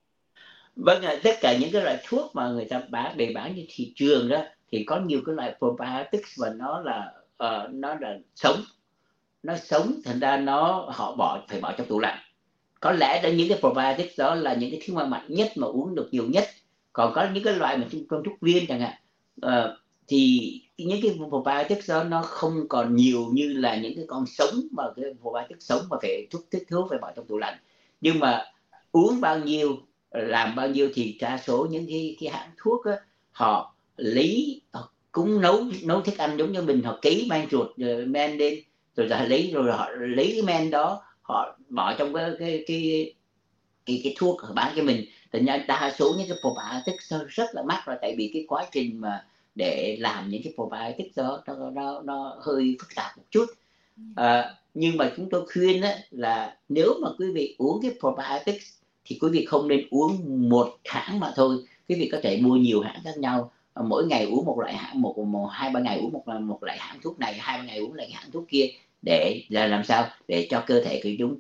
Vâng, tất cả những cái loại thuốc mà người ta bán để bán trên thị trường đó thì có nhiều cái loại probiotics và nó là uh, nó là sống, nó sống, thành ra nó họ bỏ phải bỏ trong tủ lạnh. Có lẽ là những cái probiotics đó là những cái thứ mà mạnh nhất mà uống được nhiều nhất. Còn có những cái loại mà trong thuốc viên chẳng hạn uh, thì những cái probiotics đó nó không còn nhiều như là những cái con sống, mà cái probiotics sống mà phải thuốc thích thuốc phải bỏ trong tủ lạnh. Nhưng mà uống bao nhiêu, làm bao nhiêu thì đa số những cái, cái hãng thuốc đó, họ lấy họ cũng nấu nấu thức ăn giống như mình, họ ký men ruột men lên rồi họ lấy rồi họ lấy cái men đó họ bỏ trong cái cái cái cái, cái thuốc họ bán cho mình. Thành ra đa số những cái probiotics rất là mắc, là tại vì cái quá trình mà để làm những cái probiotics đó nó nó, nó hơi phức tạp một chút. À, nhưng mà chúng tôi khuyên á, là nếu mà quý vị uống cái probiotics thì quý vị không nên uống một hãng mà thôi, quý vị có thể mua nhiều hãng khác nhau, mỗi ngày uống một loại hãng, một, một hai ba ngày uống một một loại hãng thuốc này, hai ba ngày uống lại hãng thuốc kia, để là làm sao để cho cơ thể của chúng ta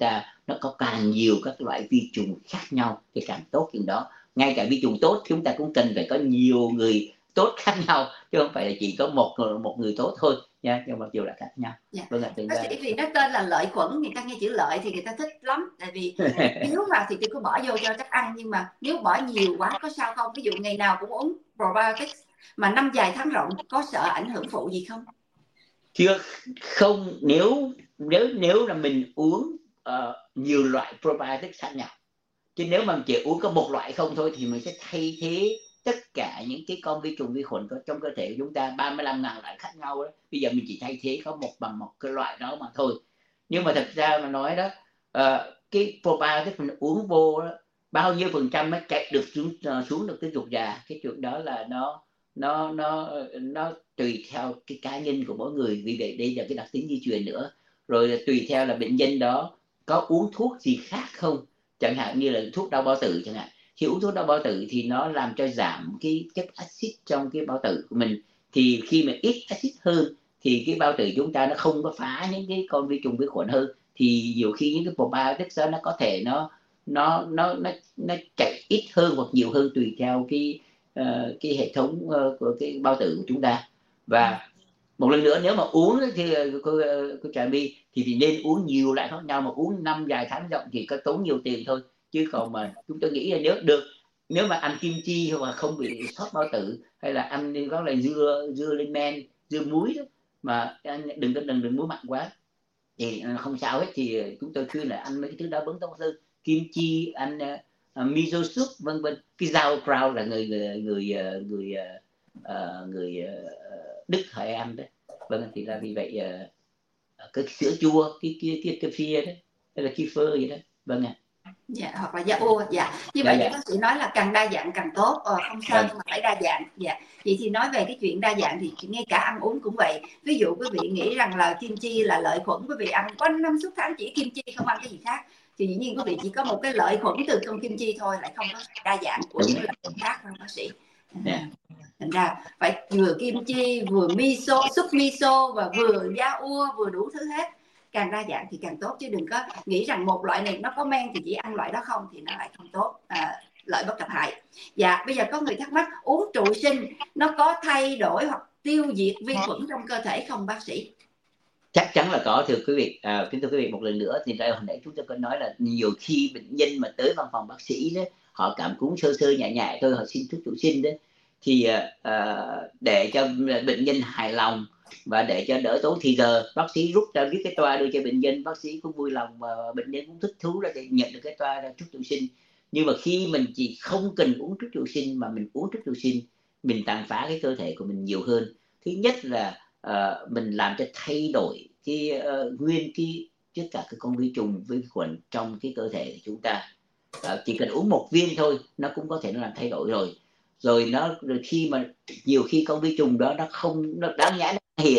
nó có càng nhiều các loại vi trùng khác nhau thì càng tốt chừng đó. Ngay cả vi trùng tốt chúng ta cũng cần phải có nhiều người tốt khác nhau, chứ không phải là chỉ có một một người tốt thôi nha, nhưng mà đều là khác nhau. Yeah. Vâng ạ, Bác sĩ, vì nó tên là lợi khuẩn, người ta nghe chữ lợi thì người ta thích lắm, tại vì thiếu vào thì tôi cứ bỏ vô cho chắc ăn, nhưng mà nếu bỏ nhiều quá có sao không? Ví dụ ngày nào cũng uống probiotics mà năm dài tháng rộng có sợ ảnh hưởng phụ gì không? Chưa, không, nếu nếu nếu là mình uống uh, nhiều loại probiotics khác nhau, chứ nếu mà chỉ uống có một loại không thôi thì mình sẽ thay thế tất cả những cái con vi trùng vi khuẩn có trong cơ thể của chúng ta ba mươi lăm ngàn loại khác nhau đó. Bây giờ mình chỉ thay thế có một bằng một cái loại đó mà thôi. Nhưng mà thật ra mà nói đó, uh, cái probiotics mình uống vô đó, bao nhiêu phần trăm nó chạy được xuống uh, xuống được cái ruột già, cái chuyện đó là nó nó nó nó tùy theo cái cá nhân của mỗi người, vì vậy đây là cái đặc tính di truyền nữa. Rồi tùy theo là bệnh nhân đó có uống thuốc gì khác không, chẳng hạn như là thuốc đau bao tử chẳng hạn, thì uống thuốc đau bao tử thì nó làm cho giảm cái chất axit trong cái bao tử của mình, thì khi mà ít axit hơn thì cái bao tử chúng ta nó không có phá những cái con vi trùng vi khuẩn hơn, thì nhiều khi những cái probiotics đó nó có thể nó nó nó nó nó chạy ít hơn hoặc nhiều hơn tùy theo cái uh, cái hệ thống uh, của cái bao tử của chúng ta. Và một lần nữa, nếu mà uống thì cô, cô Trà My thì, thì nên uống nhiều loại khác nhau, mà uống năm dài tháng rộng thì có tốn nhiều tiền thôi, chứ còn mà chúng tôi nghĩ là nếu được, nếu mà ăn kim chi hoặc là không bị sót bao tử, hay là ăn có là dưa dưa lên men, dưa muối đó, mà đừng có đừng đừng muối mặn quá thì không sao hết, thì chúng tôi khuyên là ăn mấy cái thứ đó vẫn tốt hơn. Kim chi, ăn uh, miso soup vân vân. Cái rau kraut là người người người người uh, người uh, Đức hay ăn đấy. Vâng, thì là vì vậy uh, cái sữa chua, cái kia cái kefir đấy, hay là kefir vậy đó. Vâng ạ. Dạ, hoặc là da ua. Dạ, như Dạ, vậy dạ. thì bác sĩ nói là càng đa dạng càng tốt. Ờ, không sao, Vâng. nhưng mà phải đa dạng. Dạ, vậy thì nói về cái chuyện đa dạng thì ngay cả ăn uống cũng vậy. Ví dụ quý vị nghĩ rằng là kim chi là lợi khuẩn, quý vị ăn quanh năm suốt tháng chỉ kim chi, không ăn cái gì khác, thì dĩ nhiên quý vị chỉ có một cái lợi khuẩn từ con kim chi thôi, lại không có đa dạng của những lợi khuẩn khác đâu bác sĩ. Yeah. Thành ra phải vừa kim chi, vừa miso, súp miso, và vừa da ua, vừa đủ thứ hết. Càng đa dạng thì càng tốt, chứ đừng có nghĩ rằng một loại này nó có men thì chỉ ăn loại đó không, thì nó lại không tốt, à, lợi bất cập hại. Dạ, bây giờ có người thắc mắc uống trụ sinh nó có thay đổi hoặc tiêu diệt vi khuẩn trong cơ thể không bác sĩ? Chắc chắn là có, thưa quý vị. À, kính thưa quý vị, một lần nữa thì đây hồi nãy chúng tôi có nói là nhiều khi bệnh nhân mà tới văn phòng bác sĩ đấy, họ cảm cúm sơ sơ nhẹ nhẹ thôi, họ xin thuốc trụ sinh đấy, thì à, để cho bệnh nhân hài lòng và để cho đỡ tốn thì giờ, bác sĩ rút ra viết cái toa đưa cho bệnh nhân, bác sĩ cũng vui lòng và bệnh nhân cũng thích thú là để nhận được cái toa ra thuốc trụ sinh. Nhưng mà khi mình chỉ không cần uống thuốc trụ sinh mà mình uống thuốc trụ sinh, mình tàn phá cái cơ thể của mình nhiều hơn. Thứ nhất là uh, mình làm cho thay đổi cái uh, nguyên cái tất cả các con vi trùng vi khuẩn trong cái cơ thể của chúng ta. Uh, chỉ cần uống một viên thôi nó cũng có thể nó làm thay đổi rồi. Rồi nó rồi khi mà nhiều khi con vi trùng đó nó không, nó đáng nhẽ nó hiện,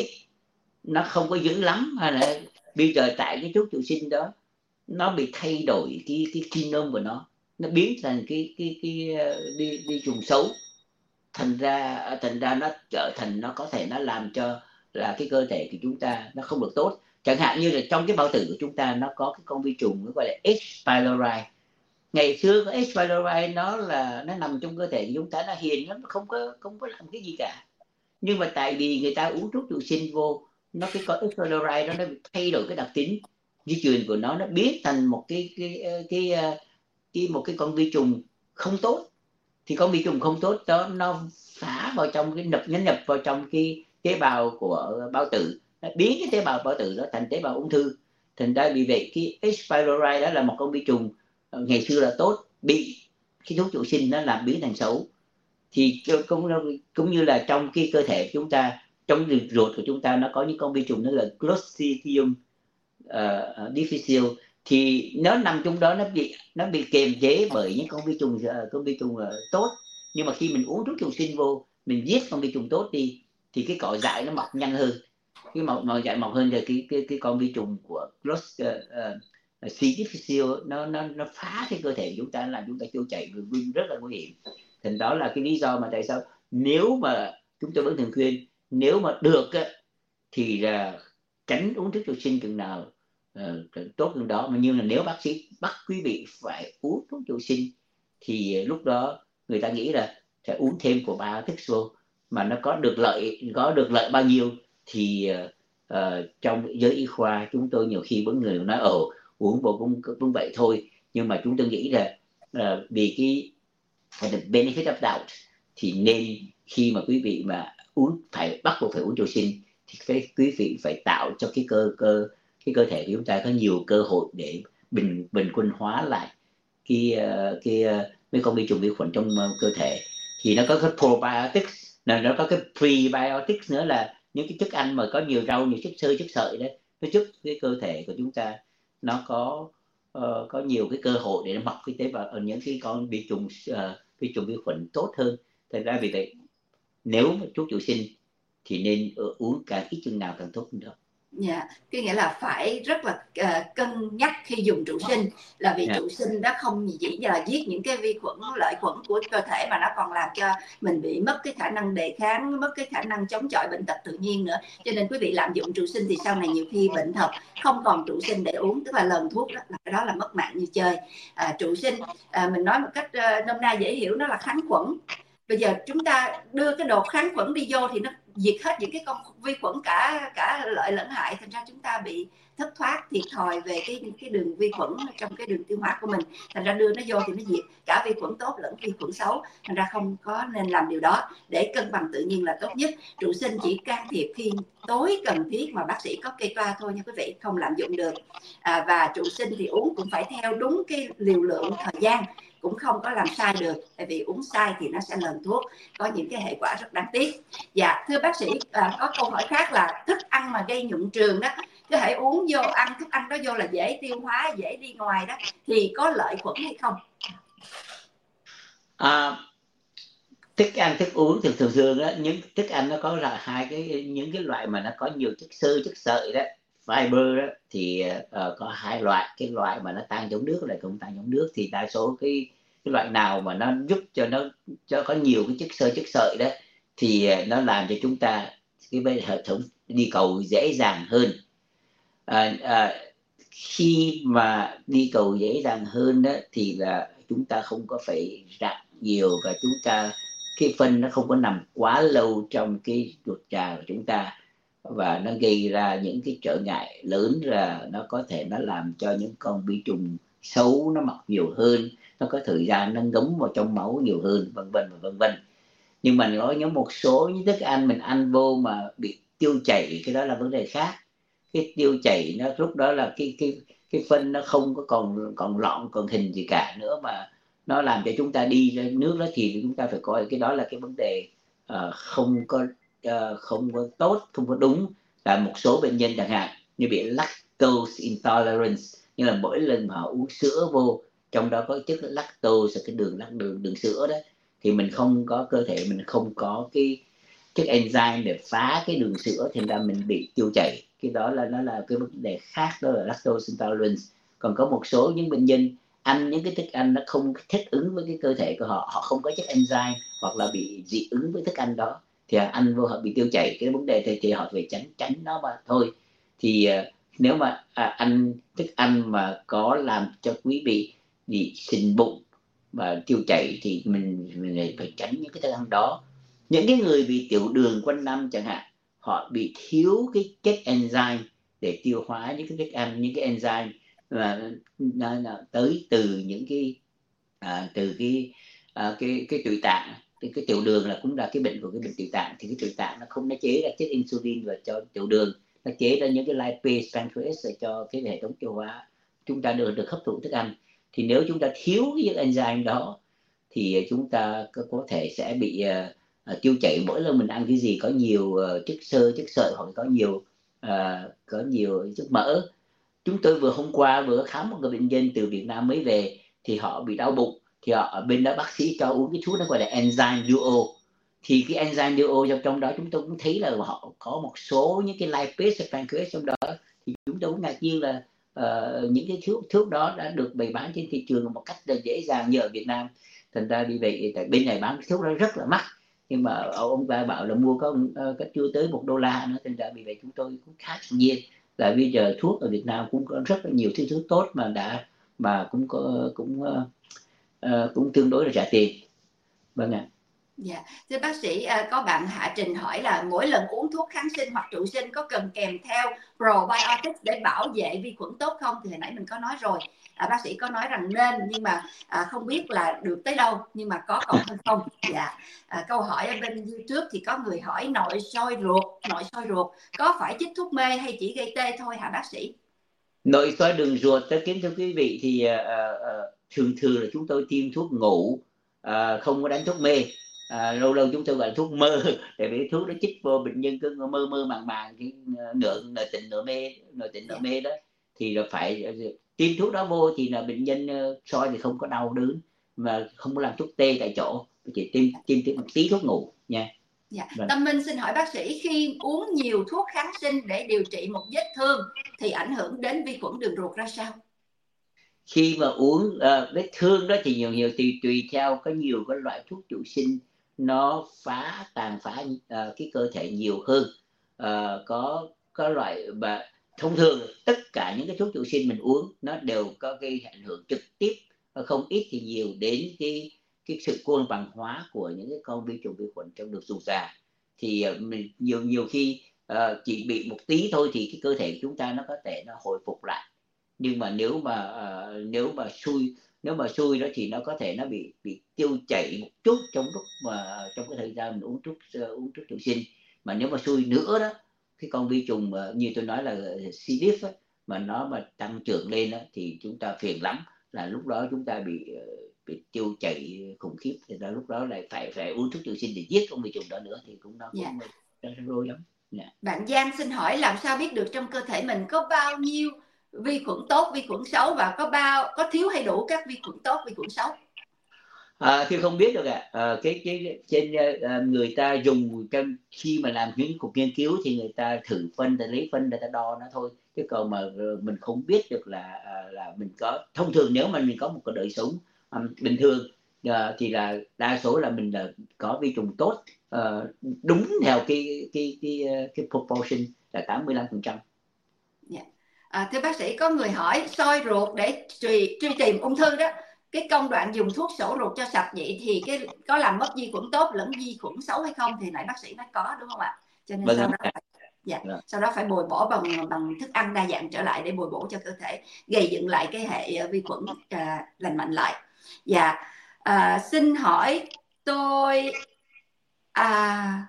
nó không có dữ lắm, hay là bây giờ tại cái thuốc trụ sinh đó nó bị thay đổi cái cái genome của nó, nó biến thành cái cái cái đi đi trùng xấu, thành ra thành ra nó trở thành, nó có thể nó làm cho là cái cơ thể của chúng ta nó không được tốt. Chẳng hạn như là trong cái bao tử của chúng ta nó có cái con vi trùng nó gọi là H. pylori. Ngày xưa cái H. pylori nó là nó nằm trong cơ thể của chúng ta, nó hiền lắm, nó không có không có làm cái gì cả. Nhưng mà tại vì người ta uống thuốc trụ sinh vô, nó cái con H. pylori đó nó bị thay đổi cái đặc tính di truyền của nó, nó biến thành một cái cái cái, cái, cái một cái con vi trùng không tốt. Thì con vi trùng không tốt đó nó phá vào trong cái nhập nhấn nhập vào trong cái tế bào của bao tử, nó biến cái tế bào bao tử đó thành tế bào ung thư. Thành ra vì vậy cái H. pylori đó là một con vi trùng ngày xưa là tốt, bị cái thuốc trụ sinh nó làm biến thành xấu. Thì cũng cũng như là trong cái cơ thể chúng ta, trong ruột của chúng ta nó có những con vi trùng nó là Clostridium uh, difficile, thì nó nằm trong đó, nó bị nó bị kiềm chế bởi những con vi trùng con vi trùng uh, tốt. Nhưng mà khi mình uống thuốc trụ sinh vô, mình giết con vi trùng tốt đi, thì cái cỏ dại nó mọc nhanh hơn. Cái mọc mọc dại mọc hơn thì cái cái cái con vi trùng của Clostridium uh, C. difficile nó nó nó phá cái cơ thể của chúng ta, làm chúng ta tiêu chảy rất là nguy hiểm. Thành đó là cái lý do mà tại sao nếu mà chúng tôi vẫn thường khuyên, nếu mà được thì là tránh uống thuốc trụ sinh chừng nào uh, tốt hơn đó. Mà nhưng là nếu bác sĩ bắt quý vị phải uống thuốc trụ sinh thì lúc đó người ta nghĩ là sẽ uống thêm của probiotics vô, mà nó có được lợi có được lợi bao nhiêu thì uh, trong giới y khoa chúng tôi nhiều khi vẫn người nói ồ uống vô cũng cũng vậy thôi, nhưng mà chúng tôi nghĩ là uh, vì cái the benefit of doubt thì nên khi mà quý vị mà uống phải bắt buộc phải uống trụ sinh thì cái quý vị phải tạo cho cái cơ cơ cái cơ thể của chúng ta có nhiều cơ hội để bình bình quân hóa lại cái cái mấy con vi trùng vi khuẩn trong cơ thể. Thì nó có cái probiotics, nó có cái prebiotics nữa, là những cái thức ăn mà có nhiều rau, nhiều chất xơ, chất sợi đấy, nó giúp cái cơ thể của chúng ta nó có uh, có nhiều cái cơ hội để nó mọc cái tế bào ở những cái con vi trùng uh, vi trùng vi khuẩn tốt hơn. Thật ra vì vậy nếu mà thuốc trụ sinh thì nên uống càng ít chừng nào càng tốt hơn đó. Dạ, yeah. Cái nghĩa là phải rất là uh, cân nhắc khi dùng trụ sinh, là vì yeah. trụ sinh đó không chỉ là giết những cái vi khuẩn, lợi khuẩn của cơ thể, mà nó còn làm cho mình bị mất cái khả năng đề kháng, mất cái khả năng chống chọi bệnh tật tự nhiên nữa. Cho nên quý vị lạm dụng trụ sinh thì sau này nhiều khi bệnh thật không còn trụ sinh để uống, tức là lần thuốc đó là, đó là mất mạng như chơi. À, trụ sinh à, mình nói một cách uh, nôm na dễ hiểu, nó là kháng khuẩn. Bây giờ chúng ta đưa cái đồ kháng khuẩn đi vô thì nó diệt hết những cái con vi khuẩn, cả cả lợi lẫn hại, thành ra chúng ta bị thất thoát, thiệt thòi về cái cái đường vi khuẩn trong cái đường tiêu hóa của mình, thành ra đưa nó vô thì nó diệt cả vi khuẩn tốt lẫn vi khuẩn xấu, thành ra không có nên làm điều đó. Để cân bằng tự nhiên là tốt nhất. Trụ sinh chỉ can thiệp khi tối cần thiết mà bác sĩ có kê toa thôi nha quý vị, không lạm dụng được. À, và trụ sinh thì uống cũng phải theo đúng cái liều lượng thời gian, cũng không có làm sai được, tại vì uống sai thì nó sẽ lờn thuốc, có những cái hệ quả rất đáng tiếc. Dạ thưa bác sĩ, à, có câu hỏi khác là thức ăn mà gây nhuận trường đó, cứ hãy uống vô, ăn thức ăn đó vô là dễ tiêu hóa, dễ đi ngoài đó, thì có lợi khuẩn hay không? À, thức ăn thức uống thường thường thường đó, những thức ăn nó có là hai cái những cái loại mà nó có nhiều chất xơ, chất sợi đó, fiber đó, thì uh, có hai loại. Cái loại mà nó tan trong nước lại không tan trong nước, thì đa số cái cái loại nào mà nó giúp cho nó cho có nhiều cái chất xơ, chất sợi đó thì uh, nó làm cho chúng ta cái hệ thống đi cầu dễ dàng hơn. À, à, khi mà đi cầu dễ dàng hơn đó thì là chúng ta không có phải rặn nhiều, và chúng ta cái phân nó không có nằm quá lâu trong cái ruột trà của chúng ta, và nó gây ra những cái trở ngại lớn, là nó có thể nó làm cho những con vi trùng xấu nó mọc nhiều hơn, nó có thời gian nó ngấm vào trong máu nhiều hơn, vân vân và vân vân. Nhưng mà nói những một số những thức ăn mình ăn vô mà bị tiêu chảy, cái đó là vấn đề khác. Cái tiêu chảy nó lúc đó là cái cái cái phân nó không có còn còn lọn còn hình gì cả nữa, mà nó làm cho chúng ta đi ra nước đó, thì chúng ta phải coi cái đó là cái vấn đề uh, không có uh, không có tốt, không có đúng. Là một số bệnh nhân chẳng hạn như bị lactose intolerance, như là mỗi lần mà họ uống sữa vô trong đó có chất lactose, cái đường lắc đường đường sữa đó, thì mình không có cơ thể mình không có cái chất enzyme để phá cái đường sữa, thành ra mình bị tiêu chảy. Cái đó là nó là cái vấn đề khác, đó là lactose intolerance. Còn có một số những bệnh nhân ăn những cái thức ăn nó không thích ứng với cái cơ thể của họ, họ không có chất enzyme hoặc là bị dị ứng với thức ăn đó, thì ăn vô họ bị tiêu chảy. Cái vấn đề thì, thì họ phải tránh tránh nó mà thôi. Thì uh, nếu mà à, ăn thức ăn mà có làm cho quý vị bị sình bụng và tiêu chảy thì mình, mình phải tránh những cái thức ăn đó. Những cái người bị tiểu đường quanh năm chẳng hạn, họ bị thiếu cái chất enzyme để tiêu hóa những cái thức ăn, những cái enzyme mà nó tới từ những cái à, từ cái à, cái cái tụy tạng. Thì cái tiểu đường là cũng là cái bệnh của cái bệnh tụy tạng, thì cái tụy tạng nó không nó chế ra chất insulin và cho tiểu đường, nó chế ra những cái lipase pancreas để cho cái hệ thống tiêu hóa chúng ta được được hấp thụ thức ăn. Thì nếu chúng ta thiếu cái enzyme đó thì chúng ta có, có thể sẽ bị uh, tiêu chảy mỗi lần mình ăn cái gì có nhiều uh, chất xơ, chất sợi, hoặc có nhiều uh, có nhiều chất mỡ. Chúng tôi vừa hôm qua vừa khám một người bệnh nhân từ Việt Nam mới về, thì họ bị đau bụng, thì họ ở bên đó bác sĩ cho uống cái thuốc nó gọi là enzyme duo. Thì cái enzyme duo trong trong đó chúng tôi cũng thấy là họ có một số những cái lipase pancreas trong đó, thì chúng tôi cũng ngạc nhiên là uh, những cái thuốc thuốc đó đã được bày bán trên thị trường một cách là dễ dàng như ở Việt Nam. Thành ra vì vậy tại bên này bán thuốc đó rất là mắc, nhưng mà ông ta bảo là mua có uh, chưa tới một đô la nữa, thành ra vì vậy chúng tôi cũng khá ngạc nhiên là bây giờ thuốc ở Việt Nam cũng có rất là nhiều thứ thuốc tốt mà đã mà cũng có cũng uh, uh, cũng tương đối là rẻ tiền. Vâng ạ. Dạ, thưa bác sĩ, à, có bạn Hạ Trình hỏi là mỗi lần uống thuốc kháng sinh hoặc trụ sinh có cần kèm theo probiotics để bảo vệ vi khuẩn tốt không? Thì hồi nãy mình có nói rồi, à, bác sĩ có nói rằng nên, nhưng mà à, không biết là được tới đâu, nhưng mà có còn hơn không? Dạ, à, câu hỏi ở bên YouTube thì có người hỏi nội soi ruột, nội soi ruột có phải chích thuốc mê hay chỉ gây tê thôi hả bác sĩ? Nội soi đường ruột, tôi kính thưa quý vị, thì uh, uh, thường thường là chúng tôi tiêm thuốc ngủ, uh, không có đánh thuốc mê. À, lâu lâu chúng tôi gọi là thuốc mơ, tại vì thuốc nó chích vô bệnh nhân cứ mơ mơ màng màng, cái nửa nửa tỉnh nửa mê, nửa tỉnh nửa mê đó, thì là phải tiêm thuốc đó vô thì là bệnh nhân soi thì không có đau đớn mà không có làm thuốc tê tại chỗ, chỉ tiêm tiêm tiêm một tí thuốc ngủ nha. Dạ. Tâm Minh xin hỏi bác sĩ, khi uống nhiều thuốc kháng sinh để điều trị một vết thương thì ảnh hưởng đến vi khuẩn đường ruột ra sao? Khi mà uống uh, vết thương đó thì nhiều nhiều tùy tùy theo, có nhiều cái loại thuốc trụ sinh nó phá tàn phá uh, cái cơ thể nhiều hơn. Uh, có có loại mà thông thường tất cả những cái thuốc trụ sinh mình uống nó đều có cái ảnh hưởng trực tiếp, không ít thì nhiều, đến cái cái sự cân bằng hóa của những cái con vi trùng vi khuẩn trong được ruột già. Thì uh, mình nhiều nhiều khi uh, chỉ bị một tí thôi thì cái cơ thể của chúng ta nó có thể nó hồi phục lại. Nhưng mà nếu mà uh, nếu mà xui nếu mà xui đó thì nó có thể nó bị bị tiêu chảy một chút trong lúc mà trong cái thời gian mình uống thuốc uh, uống thuốc trụ sinh. Mà nếu mà xui nữa đó, cái con vi trùng uh, như tôi nói là C. diff ấy, mà nó mà tăng trưởng lên đó, thì chúng ta phiền lắm, là lúc đó chúng ta bị uh, bị tiêu chảy khủng khiếp, thì là lúc đó lại phải phải uống thuốc trụ sinh để giết con vi trùng đó nữa, thì cũng nó cũng yeah. nó rối lắm. Yeah. Bạn Giang xin hỏi làm sao biết được trong cơ thể mình có bao nhiêu vi khuẩn tốt, vi khuẩn xấu, và có bao có thiếu hay đủ các vi khuẩn tốt, vi khuẩn xấu? À, thì không biết được ạ. À, cái cái trên uh, người ta dùng trong khi mà làm những cuộc nghiên cứu thì người ta thử phân, để lấy phân để ta đo nó thôi, chứ còn mà uh, mình không biết được là uh, là mình có. Thông thường nếu mà mình có một cái đời sống um, bình thường uh, thì là đa số là mình là có vi trùng tốt, uh, đúng theo cái cái cái cái, cái proportion là tám mươi lăm phần trăm. Yeah. À, thưa bác sĩ, có người hỏi soi ruột để truy, truy tìm ung thư đó, cái công đoạn dùng thuốc sổ ruột cho sạch vậy thì cái có làm mất vi khuẩn tốt lẫn vi khuẩn xấu hay không? Thì nãy bác sĩ nói có, đúng không ạ? Cho nên vâng, sau đó phải, dạ, vâng. sau đó phải bồi bổ bằng bằng thức ăn đa dạng trở lại để bồi bổ cho cơ thể, gây dựng lại cái hệ vi khuẩn à, lành mạnh lại. Dạ, à, xin hỏi tôi à,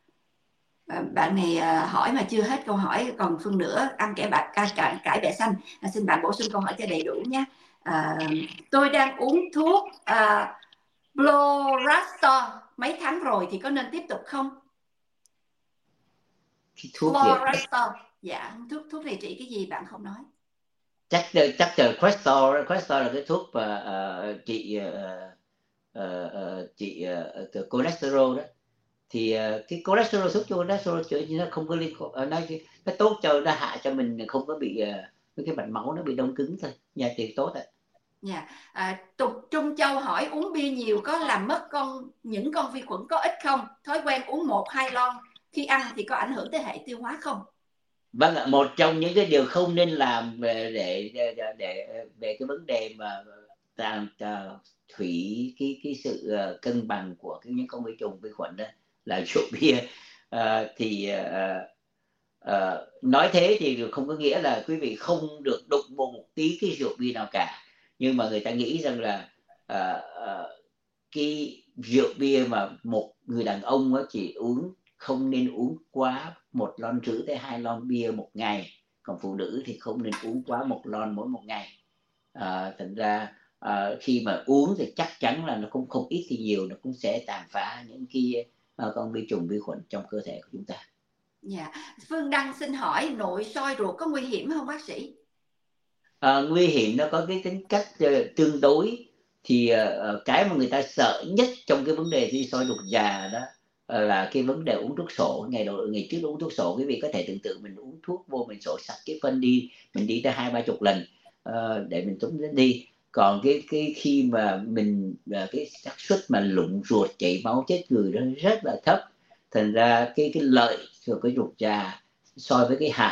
bạn này hỏi mà chưa hết câu hỏi, còn phân nửa ăn kẻ bạc cải, cải bẹ xanh. À, xin bạn bổ sung câu hỏi cho đầy đủ nhé. À, tôi đang uống thuốc à, Florastor mấy tháng rồi thì có nên tiếp tục không? Florastor, dạ, thuốc thuốc này trị cái gì bạn không nói? Chắc chắc là Crestor, Crestor là cái thuốc mà uh, trị uh, uh, uh, trị uh, cholesterol đó. Thì uh, cái cholesterol, thuốc cho cholesterol nó không có liên quan, uh, nó nó tốt cho, nó hạ cho mình không có bị uh, cái mạch máu nó bị đông cứng thôi, nhà tiền tốt ạ. Dạ. À, Tục Trung Châu hỏi uống bia nhiều có làm mất con những con vi khuẩn có ích không? Thói quen uống một hai lon khi ăn thì có ảnh hưởng tới hệ tiêu hóa không? Vâng ạ, một trong những cái điều không nên làm về để để để về cái vấn đề mà làm thủy cái cái sự cân bằng của cái những con vi trùng vi khuẩn đó là rượu bia. À, thì à, à, nói thế thì không có nghĩa là quý vị không được đụng vô một tí cái rượu bia nào cả, nhưng mà người ta nghĩ rằng là à, à, cái rượu bia mà một người đàn ông chỉ uống, không nên uống quá một lon rưỡi tới hai lon bia một ngày, còn phụ nữ thì không nên uống quá một lon mỗi một ngày. À, thành ra à, khi mà uống thì chắc chắn là nó cũng không ít thì nhiều, nó cũng sẽ tàn phá những cái uh, con vi trùng vi khuẩn trong cơ thể của chúng ta. Dạ. Phương Đăng xin hỏi nội soi ruột có nguy hiểm không bác sĩ? À, nguy hiểm, nó có cái tính cách uh, tương đối. Thì uh, cái mà người ta sợ nhất trong cái vấn đề đi soi ruột già đó uh, là cái vấn đề uống thuốc sổ. Ngày đầu ngày trước uống thuốc sổ, quý vị có thể tưởng tượng mình uống thuốc vô, mình sổ sạch cái phân đi, mình đi tới hai ba chục lần uh, để mình tống đi. Còn cái cái khi mà mình uh, cái xác suất mà lụng ruột, chảy máu, chết người đó rất là thấp. Thành ra cái cái lợi của cái ruột già so với cái hại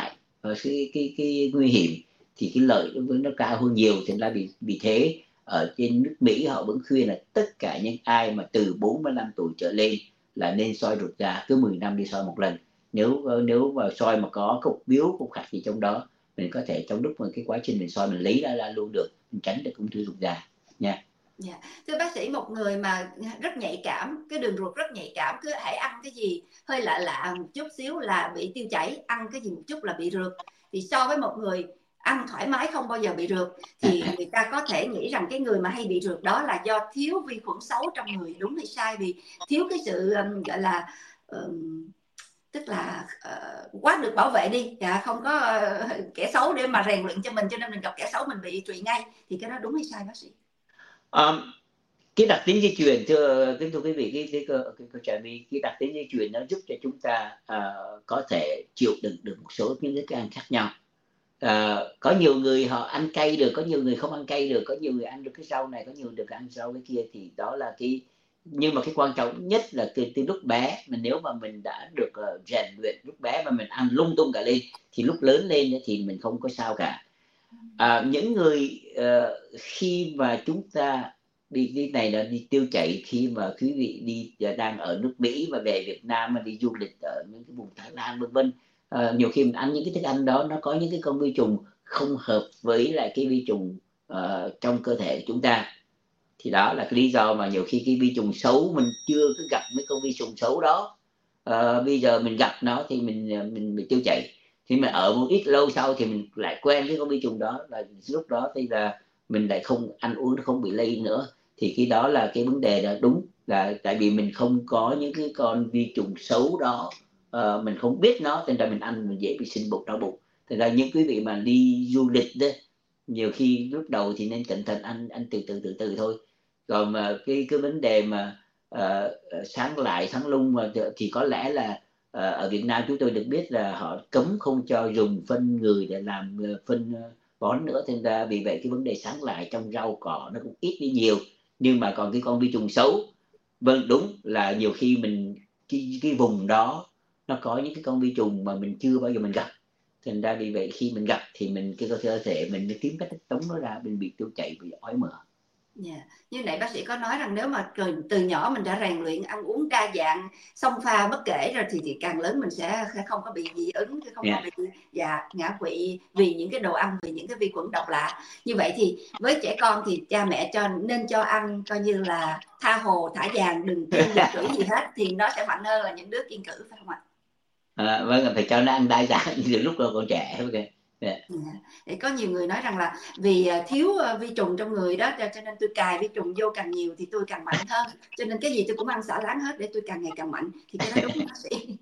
cái cái cái nguy hiểm thì cái lợi nó cao hơn nhiều. Thành ra vì vì thế ở trên nước Mỹ họ vẫn khuyên là tất cả những ai mà từ bốn mươi lăm tuổi trở lên là nên soi ruột già, cứ mười năm đi soi một lần. Nếu nếu mà soi mà có cục biếu cục khạc gì trong đó, mình có thể trong lúc mà cái quá trình mình soi mình lấy ra ra luôn được, mình tránh được ung thư ruột già nha. Dạ. Thưa bác sĩ, một người mà rất nhạy cảm, cái đường ruột rất nhạy cảm, cứ hãy ăn cái gì hơi lạ lạ một chút xíu là bị tiêu chảy, ăn cái gì một chút là bị rượt, thì so với một người ăn thoải mái không bao giờ bị rượt, thì người ta có thể nghĩ rằng cái người mà hay bị rượt đó là do thiếu vi khuẩn xấu trong người, đúng hay sai? Vì thiếu cái sự um, gọi là um, tức là uh, quá được bảo vệ đi, dạ, không có uh, kẻ xấu để mà rèn luyện cho mình, cho nên mình gặp kẻ xấu mình bị trụy ngay, thì cái đó đúng hay sai bác sĩ? Um, cái đặc tính di truyền, thưa kính thưa quý vị, cái cái cái, cái, cái, cái, cái đặc tính di truyền nó giúp cho chúng ta uh, có thể chịu đựng được một số những cái ăn khác nhau. Uh, có nhiều người họ ăn cay được, có nhiều người không ăn cay được, có nhiều người ăn được cái rau này, có nhiều người được ăn rau cái kia, thì đó là cái, nhưng mà cái quan trọng nhất là từ, từ lúc bé mà nếu mà mình đã được uh, rèn luyện lúc bé mà mình ăn lung tung cả lên thì lúc lớn lên thì mình không có sao cả. À, những người uh, khi mà chúng ta đi cái này là đi tiêu chảy, khi mà quý vị đi đang ở nước Mỹ và về Việt Nam mà đi du lịch ở những cái vùng Thái Lan vân vân, uh, nhiều khi mình ăn những cái thức ăn đó nó có những cái con vi trùng không hợp với lại cái vi trùng uh, trong cơ thể của chúng ta, thì đó là cái lý do mà nhiều khi cái vi trùng xấu mình chưa có gặp mấy con vi trùng xấu đó, uh, bây giờ mình gặp nó thì mình mình bị tiêu chảy. Thì mà ở một ít lâu sau thì mình lại quen với con vi trùng đó, là lúc đó thì là mình lại không ăn uống, nó không bị lây nữa, thì cái đó là cái vấn đề là đúng, là tại vì mình không có những cái con vi trùng xấu đó, uh, mình không biết nó, nên là mình ăn mình dễ bị sinh bụng đau bụng. Thành ra những quý vị mà đi du lịch đó, nhiều khi lúc đầu thì nên cẩn thận, ăn ăn từ từ từ từ thôi. Còn mà cái cái vấn đề mà uh, sáng lại sáng lung mà thì có lẽ là uh, ở Việt Nam chúng tôi được biết là họ cấm không cho dùng phân người để làm uh, phân uh, bón nữa, thành ra vì vậy cái vấn đề sáng lại trong rau cỏ nó cũng ít đi nhiều. Nhưng mà còn cái con vi trùng xấu, vâng đúng là nhiều khi mình cái, cái vùng đó nó có những cái con vi trùng mà mình chưa bao giờ mình gặp, thành ra vì vậy khi mình gặp thì mình cái cơ thể mình nó kiếm cách tống nó ra, mình bị tiêu chảy, bị ói mửa. Yeah. Như nãy bác sĩ có nói rằng nếu mà từ, từ nhỏ mình đã rèn luyện ăn uống đa dạng, xông pha bất kể rồi thì, thì càng lớn mình sẽ không có bị dị ứng, không Yeah. có bị dạ, ngã quỵ vì những cái đồ ăn, vì những cái vi khuẩn độc lạ. Như vậy thì với trẻ con thì cha mẹ cho nên cho ăn coi như là tha hồ thả vàng, đừng kiêng đừng cử gì hết, thì nó sẽ mạnh hơn là những đứa kiêng cử, phải không ạ? À, vâng, phải cho nó ăn đa dạng từ lúc còn trẻ. Okay. Yeah. Để có nhiều người nói rằng là vì thiếu vi trùng trong người đó cho nên tôi cài vi trùng vô càng nhiều thì tôi càng mạnh hơn, cho nên cái gì tôi cũng ăn xả láng hết để tôi càng ngày càng mạnh, thì cái đó đúng không bác sĩ?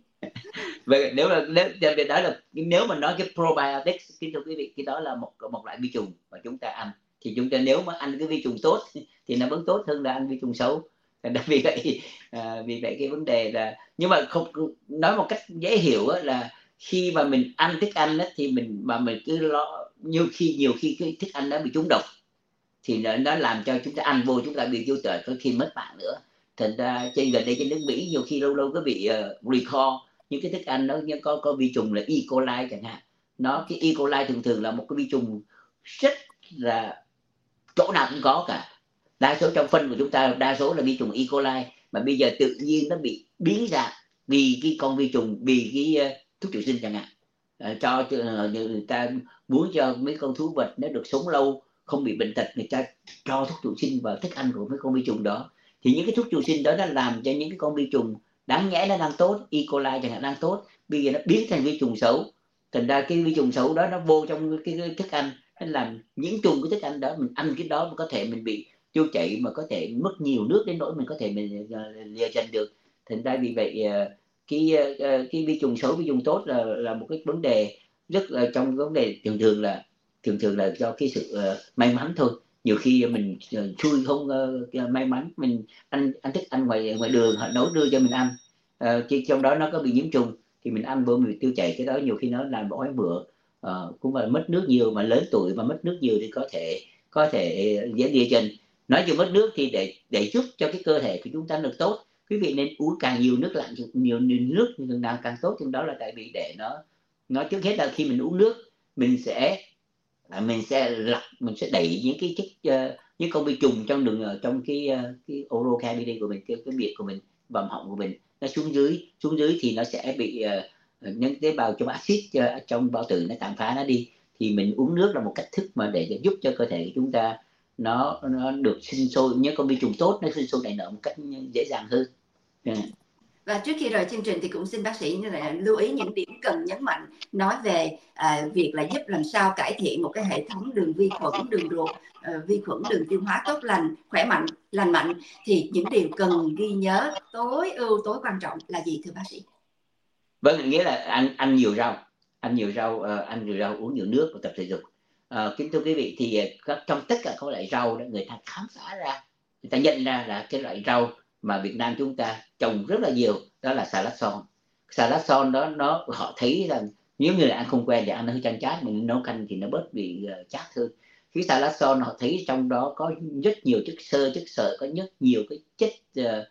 Vậy nếu là nếu đó là nếu mà nói cái probiotics, kính thưa quý vị, cái đó là một một loại vi trùng mà chúng ta ăn, thì chúng ta nếu mà ăn cái vi trùng tốt thì nó vẫn tốt hơn là ăn vi trùng xấu. Vì vậy à, vì vậy cái vấn đề là, nhưng mà không nói một cách dễ hiểu là khi mà mình ăn thức ăn đó, thì mình mà mình cứ lo, nhiều khi nhiều khi cái thức ăn đó bị trúng độc thì nó, nó làm cho chúng ta ăn vô chúng ta bị tiêu chảy, có khi mất mạng nữa. Thành ra trên gần đây trên nước Mỹ nhiều khi lâu lâu có bị uh, recall những cái thức ăn nó có có vi trùng là E. coli chẳng hạn. Nó cái E. coli thường thường là một cái vi trùng rất là chỗ nào cũng có cả, đa số trong phân của chúng ta đa số là vi trùng E. coli, mà bây giờ tự nhiên nó bị biến dạng vì cái con vi trùng, vì cái uh, thuốc trừ sinh chẳng hạn. Uh, cho uh, người ta muốn cho mấy con thú vật nó được sống lâu, không bị bệnh tật, người ta cho thuốc trừ sinh vào thức ăn của mấy con vi trùng đó, thì những cái thuốc trừ sinh đó nó làm cho những cái con vi trùng đáng nhẽ nó đang tốt, E. coli chẳng hạn đang tốt, bây giờ nó biến thành vi trùng xấu. Thành ra cái vi trùng xấu đó nó vô trong cái, cái thức ăn, nó làm nhiễm trùng cái thức ăn đó, mình ăn cái đó mà có thể mình bị tiêu chảy, mà có thể mất nhiều nước đến nỗi mình có thể mình lìa dần được. Thành ra vì vậy cái cái vi trùng xấu vi trùng tốt là là một cái vấn đề rất là, trong vấn đề thường thường là thường thường là do cái sự uh, may mắn thôi. Nhiều khi mình uh, xui không uh, may mắn mình ăn ăn thức ăn ngoài ngoài đường họ nấu đưa cho mình ăn, uh, chứ trong đó nó có bị nhiễm trùng thì mình ăn vô mình tiêu chảy, cái đó nhiều khi nó làm ói mửa, uh, cũng là mất nước nhiều, mà lớn tuổi mà mất nước nhiều thì có thể có thể dễ lìa dần. Nói về mất nước thì để để giúp cho cái cơ thể của chúng ta được tốt, quý vị nên uống càng nhiều nước lạnh, nhiều, nhiều nước chừng nào càng tốt, chừng đó là tại vì để nó Nói trước hết là khi mình uống nước, mình sẽ à, mình sẽ lọc, mình sẽ đẩy những cái chất uh, những con vi trùng trong đường uh, trong cái uh, cái oral cavity của mình, cái cái miệng của mình, vòm họng của mình, nó xuống dưới, xuống dưới thì nó sẽ bị uh, những tế bào trong axit uh, trong bao tử nó tàn phá nó đi. Thì mình uống nước là một cách thức mà để giúp cho cơ thể của chúng ta nó nó được sinh sôi, những con vi trùng tốt nó sinh sôi nảy nở một cách dễ dàng hơn. Yeah. Và trước khi rời chương trình thì cũng xin bác sĩ lưu ý những điểm cần nhấn mạnh nói về à, việc là giúp làm sao cải thiện một cái hệ thống đường vi khuẩn, đường ruột, uh, vi khuẩn đường tiêu hóa tốt lành, khỏe mạnh, lành mạnh, thì những điều cần ghi nhớ tối ưu, tối quan trọng là gì thưa bác sĩ? Vâng, nghĩa là ăn ăn nhiều rau, ăn nhiều rau, uh, ăn nhiều rau, uống nhiều nước và tập thể dục. Uh, kính thưa quý vị, thì uh, trong tất cả các loại rau đó, người ta khám phá ra, người ta nhận ra là cái loại rau mà Việt Nam chúng ta trồng rất là nhiều, đó là xà lách son. Xà lách son đó, nó họ thấy rằng nếu như là ăn không quen thì ăn nó hơi chanh chát, mình nấu canh thì nó bớt bị uh, chát hơn. Cái xà lách son họ thấy trong đó có rất nhiều chất xơ, chất xơ, có rất nhiều cái chất uh,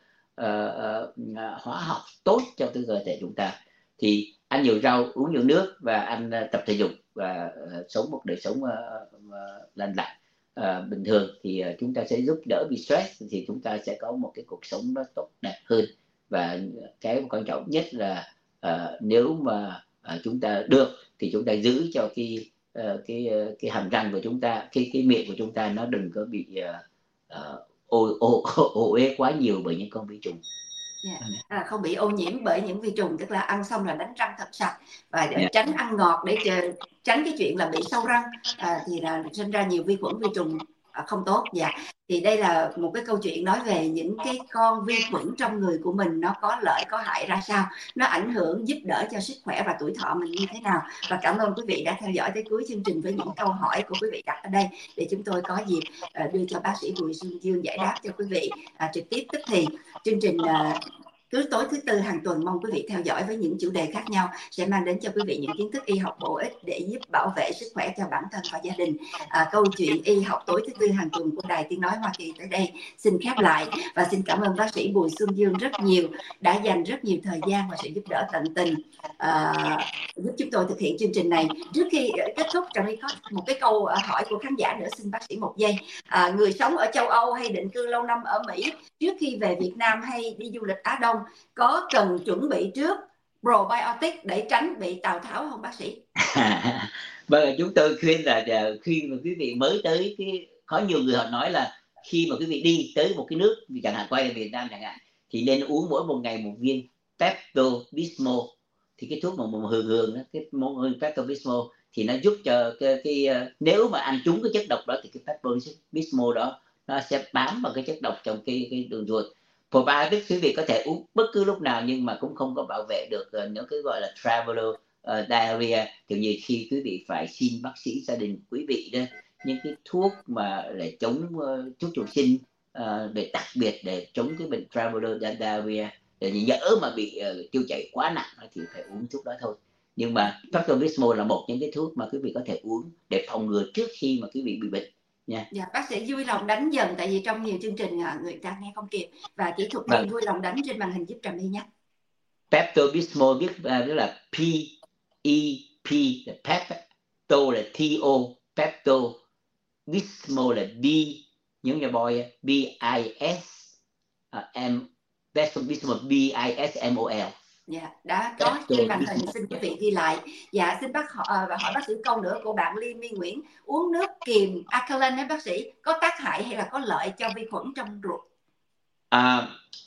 uh, uh, hóa học tốt cho cái cơ thể chúng ta. Thì ăn nhiều rau, uống nhiều nước và ăn uh, tập thể dục và uh, sống một đời sống uh, uh, lành lặn uh, bình thường thì uh, chúng ta sẽ giúp đỡ bị stress, thì chúng ta sẽ có một cái cuộc sống nó tốt đẹp hơn. Và cái quan trọng nhất là uh, nếu mà uh, chúng ta được thì chúng ta giữ cho cái uh, cái uh, cái hàm răng của chúng ta, cái cái miệng của chúng ta nó đừng có bị uh, uh, ô ô ô uế quá nhiều bởi những con vi trùng. Yeah. À, không bị ô nhiễm bởi những vi trùng, tức là ăn xong là đánh răng thật sạch và để Yeah. tránh ăn ngọt, để chờ, tránh cái chuyện là bị sâu răng, à, thì là sinh ra nhiều vi khuẩn, vi trùng à, không tốt. Dạ. Thì đây là một cái câu chuyện nói về những cái con vi khuẩn trong người của mình nó có lợi có hại ra sao, nó ảnh hưởng giúp đỡ cho sức khỏe và tuổi thọ mình như thế nào. Và cảm ơn quý vị đã theo dõi tới cuối chương trình với những câu hỏi của quý vị đặt ở đây, để chúng tôi có dịp à, đưa cho bác sĩ Bùi Xuân Dương giải đáp cho quý vị à, trực tiếp tức thì. Chương trình à, cứ tối thứ tư hàng tuần, mong quý vị theo dõi với những chủ đề khác nhau sẽ mang đến cho quý vị những kiến thức y học bổ ích để giúp bảo vệ sức khỏe cho bản thân và gia đình. À, câu chuyện y học tối thứ tư hàng tuần của Đài Tiếng Nói Hoa Kỳ tới đây xin khép lại, và xin cảm ơn bác sĩ Bùi Xuân Dương rất nhiều, đã dành rất nhiều thời gian và sự giúp đỡ tận tình à, giúp chúng tôi thực hiện chương trình này. Trước khi kết thúc, Trà My có một cái câu hỏi của khán giả nữa, xin bác sĩ một giây. À, người sống ở châu Âu hay định cư lâu năm ở Mỹ, trước khi về Việt Nam hay đi du lịch Á Đông, có cần chuẩn bị trước probiotic để tránh bị Tào Tháo không bác sĩ? Vâng, chúng tôi khuyên là khi mà quý vị mới tới cái, có nhiều người họ nói là khi mà quý vị đi tới một cái nước chẳng hạn, quay về Việt Nam chẳng hạn, thì nên uống mỗi một ngày một viên Pepto-Bismol. Thì cái thuốc mà màu hường hường đó, cái món Pepto-Bismol thì nó giúp cho cái, cái nếu mà ăn trúng cái chất độc đó thì cái Pepto-Bismol đó nó sẽ bám vào cái chất độc trong cái cái đường ruột. Probiotic quý vị có thể uống bất cứ lúc nào, nhưng mà cũng không có bảo vệ được uh, những cái gọi là traveler uh, diarrhea. Kiểu như khi quý vị phải xin bác sĩ gia đình quý vị đó những cái thuốc mà để chống uh, thuốc chuột sinh uh, để đặc biệt để chống cái bệnh traveler diarrhea, để nhỡ mà bị uh, tiêu chảy quá nặng thì phải uống thuốc đó thôi. Nhưng mà Pepto-Bismol là một những cái thuốc mà quý vị có thể uống để phòng ngừa trước khi mà quý vị bị bệnh nha. Dạ, bác sĩ vui lòng đánh dần, tại vì trong nhiều chương trình người ta nghe không kịp, và kỹ thuật viên vui lòng đánh trên màn hình giúp Trà My nhé. Pepto-Bismol viết uh, là P E P, Pepto là T O, Pepto, Bismol là B những nhà boy, B I S uh, M, Pepto-Bismol B I S M O L. Dạ, đã có trên màn hình, xin quý vị ghi lại. Dạ, xin bác hỏi, hỏi bác sĩ câu nữa của bạn Liên My Nguyễn, uống nước kiềm alkaline ấy bác sĩ có tác hại hay là có lợi cho vi khuẩn trong ruột? À,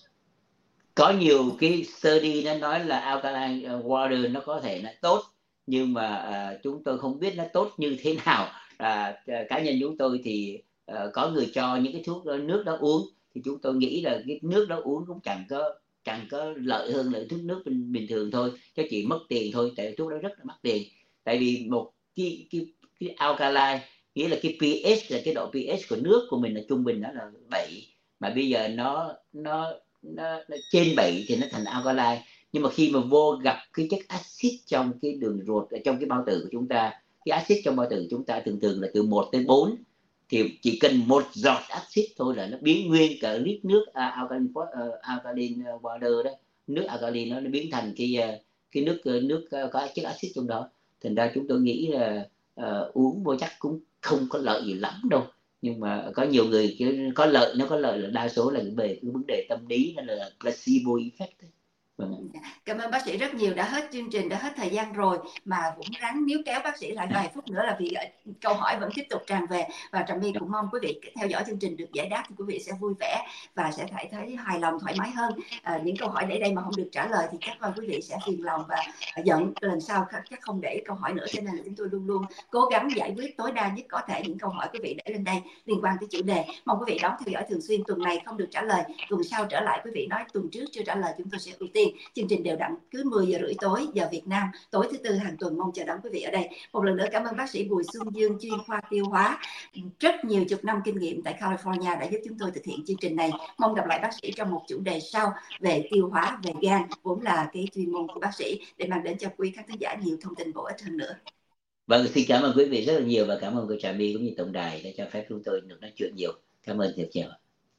có nhiều cái study nó nói là alkaline water nó có thể là tốt, nhưng mà uh, chúng tôi không biết nó tốt như thế nào. À, cá nhân chúng tôi thì uh, có người cho những cái thuốc đó, nước đó uống, thì chúng tôi nghĩ là cái nước đó uống cũng chẳng có chẳng có lợi hơn là thuốc nước bình, bình thường thôi, chứ chỉ mất tiền thôi, tại thuốc đó rất là mắc tiền. Tại vì một cái cái, cái alkaline nghĩa là cái pH, là cái độ pH của nước của mình là trung bình nó là bảy, mà bây giờ nó nó nó, nó trên bảy thì nó thành alkaline. Nhưng mà khi mà vô gặp cái chất axit trong cái đường ruột, trong cái bao tử của chúng ta, cái axit trong bao tử của chúng ta thường thường là từ một tới bốn, thì chỉ cần một giọt axit thôi là nó biến nguyên cả lít nước uh, alkaline, uh, alkaline water đó, nước alkaline nó, nó biến thành cái uh, cái nước uh, nước uh, có chất axit trong đó. Thành ra chúng tôi nghĩ là uh, uống vô chắc cũng không có lợi gì lắm đâu, nhưng mà có nhiều người có lợi, nó có lợi là đa số là về cái vấn đề tâm lý, nên là placebo effect. Vâng. Cảm ơn bác sĩ rất nhiều, đã hết chương trình, đã hết thời gian rồi mà cũng ráng níu kéo bác sĩ lại vài phút nữa, là vì câu hỏi vẫn tiếp tục tràn về, và Trà My cũng mong quý vị theo dõi chương trình được giải đáp thì quý vị sẽ vui vẻ và sẽ thấy thấy hài lòng, thoải mái hơn. À, những câu hỏi để đây mà không được trả lời thì chắc là quý vị sẽ phiền lòng và giận, lần sau chắc không để câu hỏi nữa, cho nên là chúng tôi luôn luôn cố gắng giải quyết tối đa nhất có thể những câu hỏi quý vị để lên đây liên quan tới chủ đề. Mong quý vị đón theo dõi thường xuyên. Tuần này không được trả lời, tuần sau trở lại. Quý vị nói tuần trước chưa trả lời, chúng tôi sẽ ưu tiên. Chương trình đều đặn cứ mười giờ rưỡi tối giờ Việt Nam, tối thứ tư hàng tuần. Mong chờ đón quý vị ở đây. Một lần nữa cảm ơn bác sĩ Bùi Xuân Dương, chuyên khoa tiêu hóa, rất nhiều chục năm kinh nghiệm tại California đã giúp chúng tôi thực hiện chương trình này. Mong gặp lại bác sĩ trong một chủ đề sau về tiêu hóa, về gan, vốn là cái chuyên môn của bác sĩ, để mang đến cho quý khán thính giả nhiều thông tin bổ ích hơn nữa. Vâng, xin cảm ơn quý vị rất là nhiều, và cảm ơn cô Trà My cũng như tổng đài đã cho phép chúng tôi được nói chuyện nhiều. Cảm ơn rất nhiều.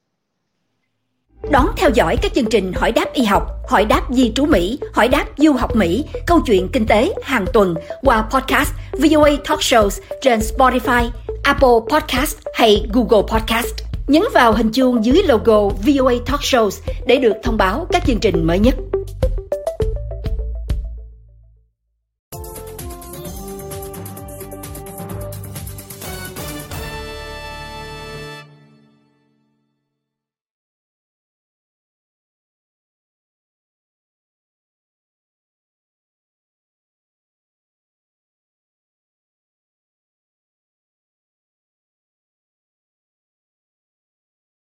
Đón theo dõi các chương trình Hỏi đáp y học, Hỏi đáp di trú Mỹ, Hỏi đáp du học Mỹ, Câu chuyện kinh tế hàng tuần qua podcast vê o a Talk Shows trên Spotify, Apple Podcast hay Google Podcast. Nhấn vào hình chuông dưới logo vê o a Talk Shows để được thông báo các chương trình mới nhất.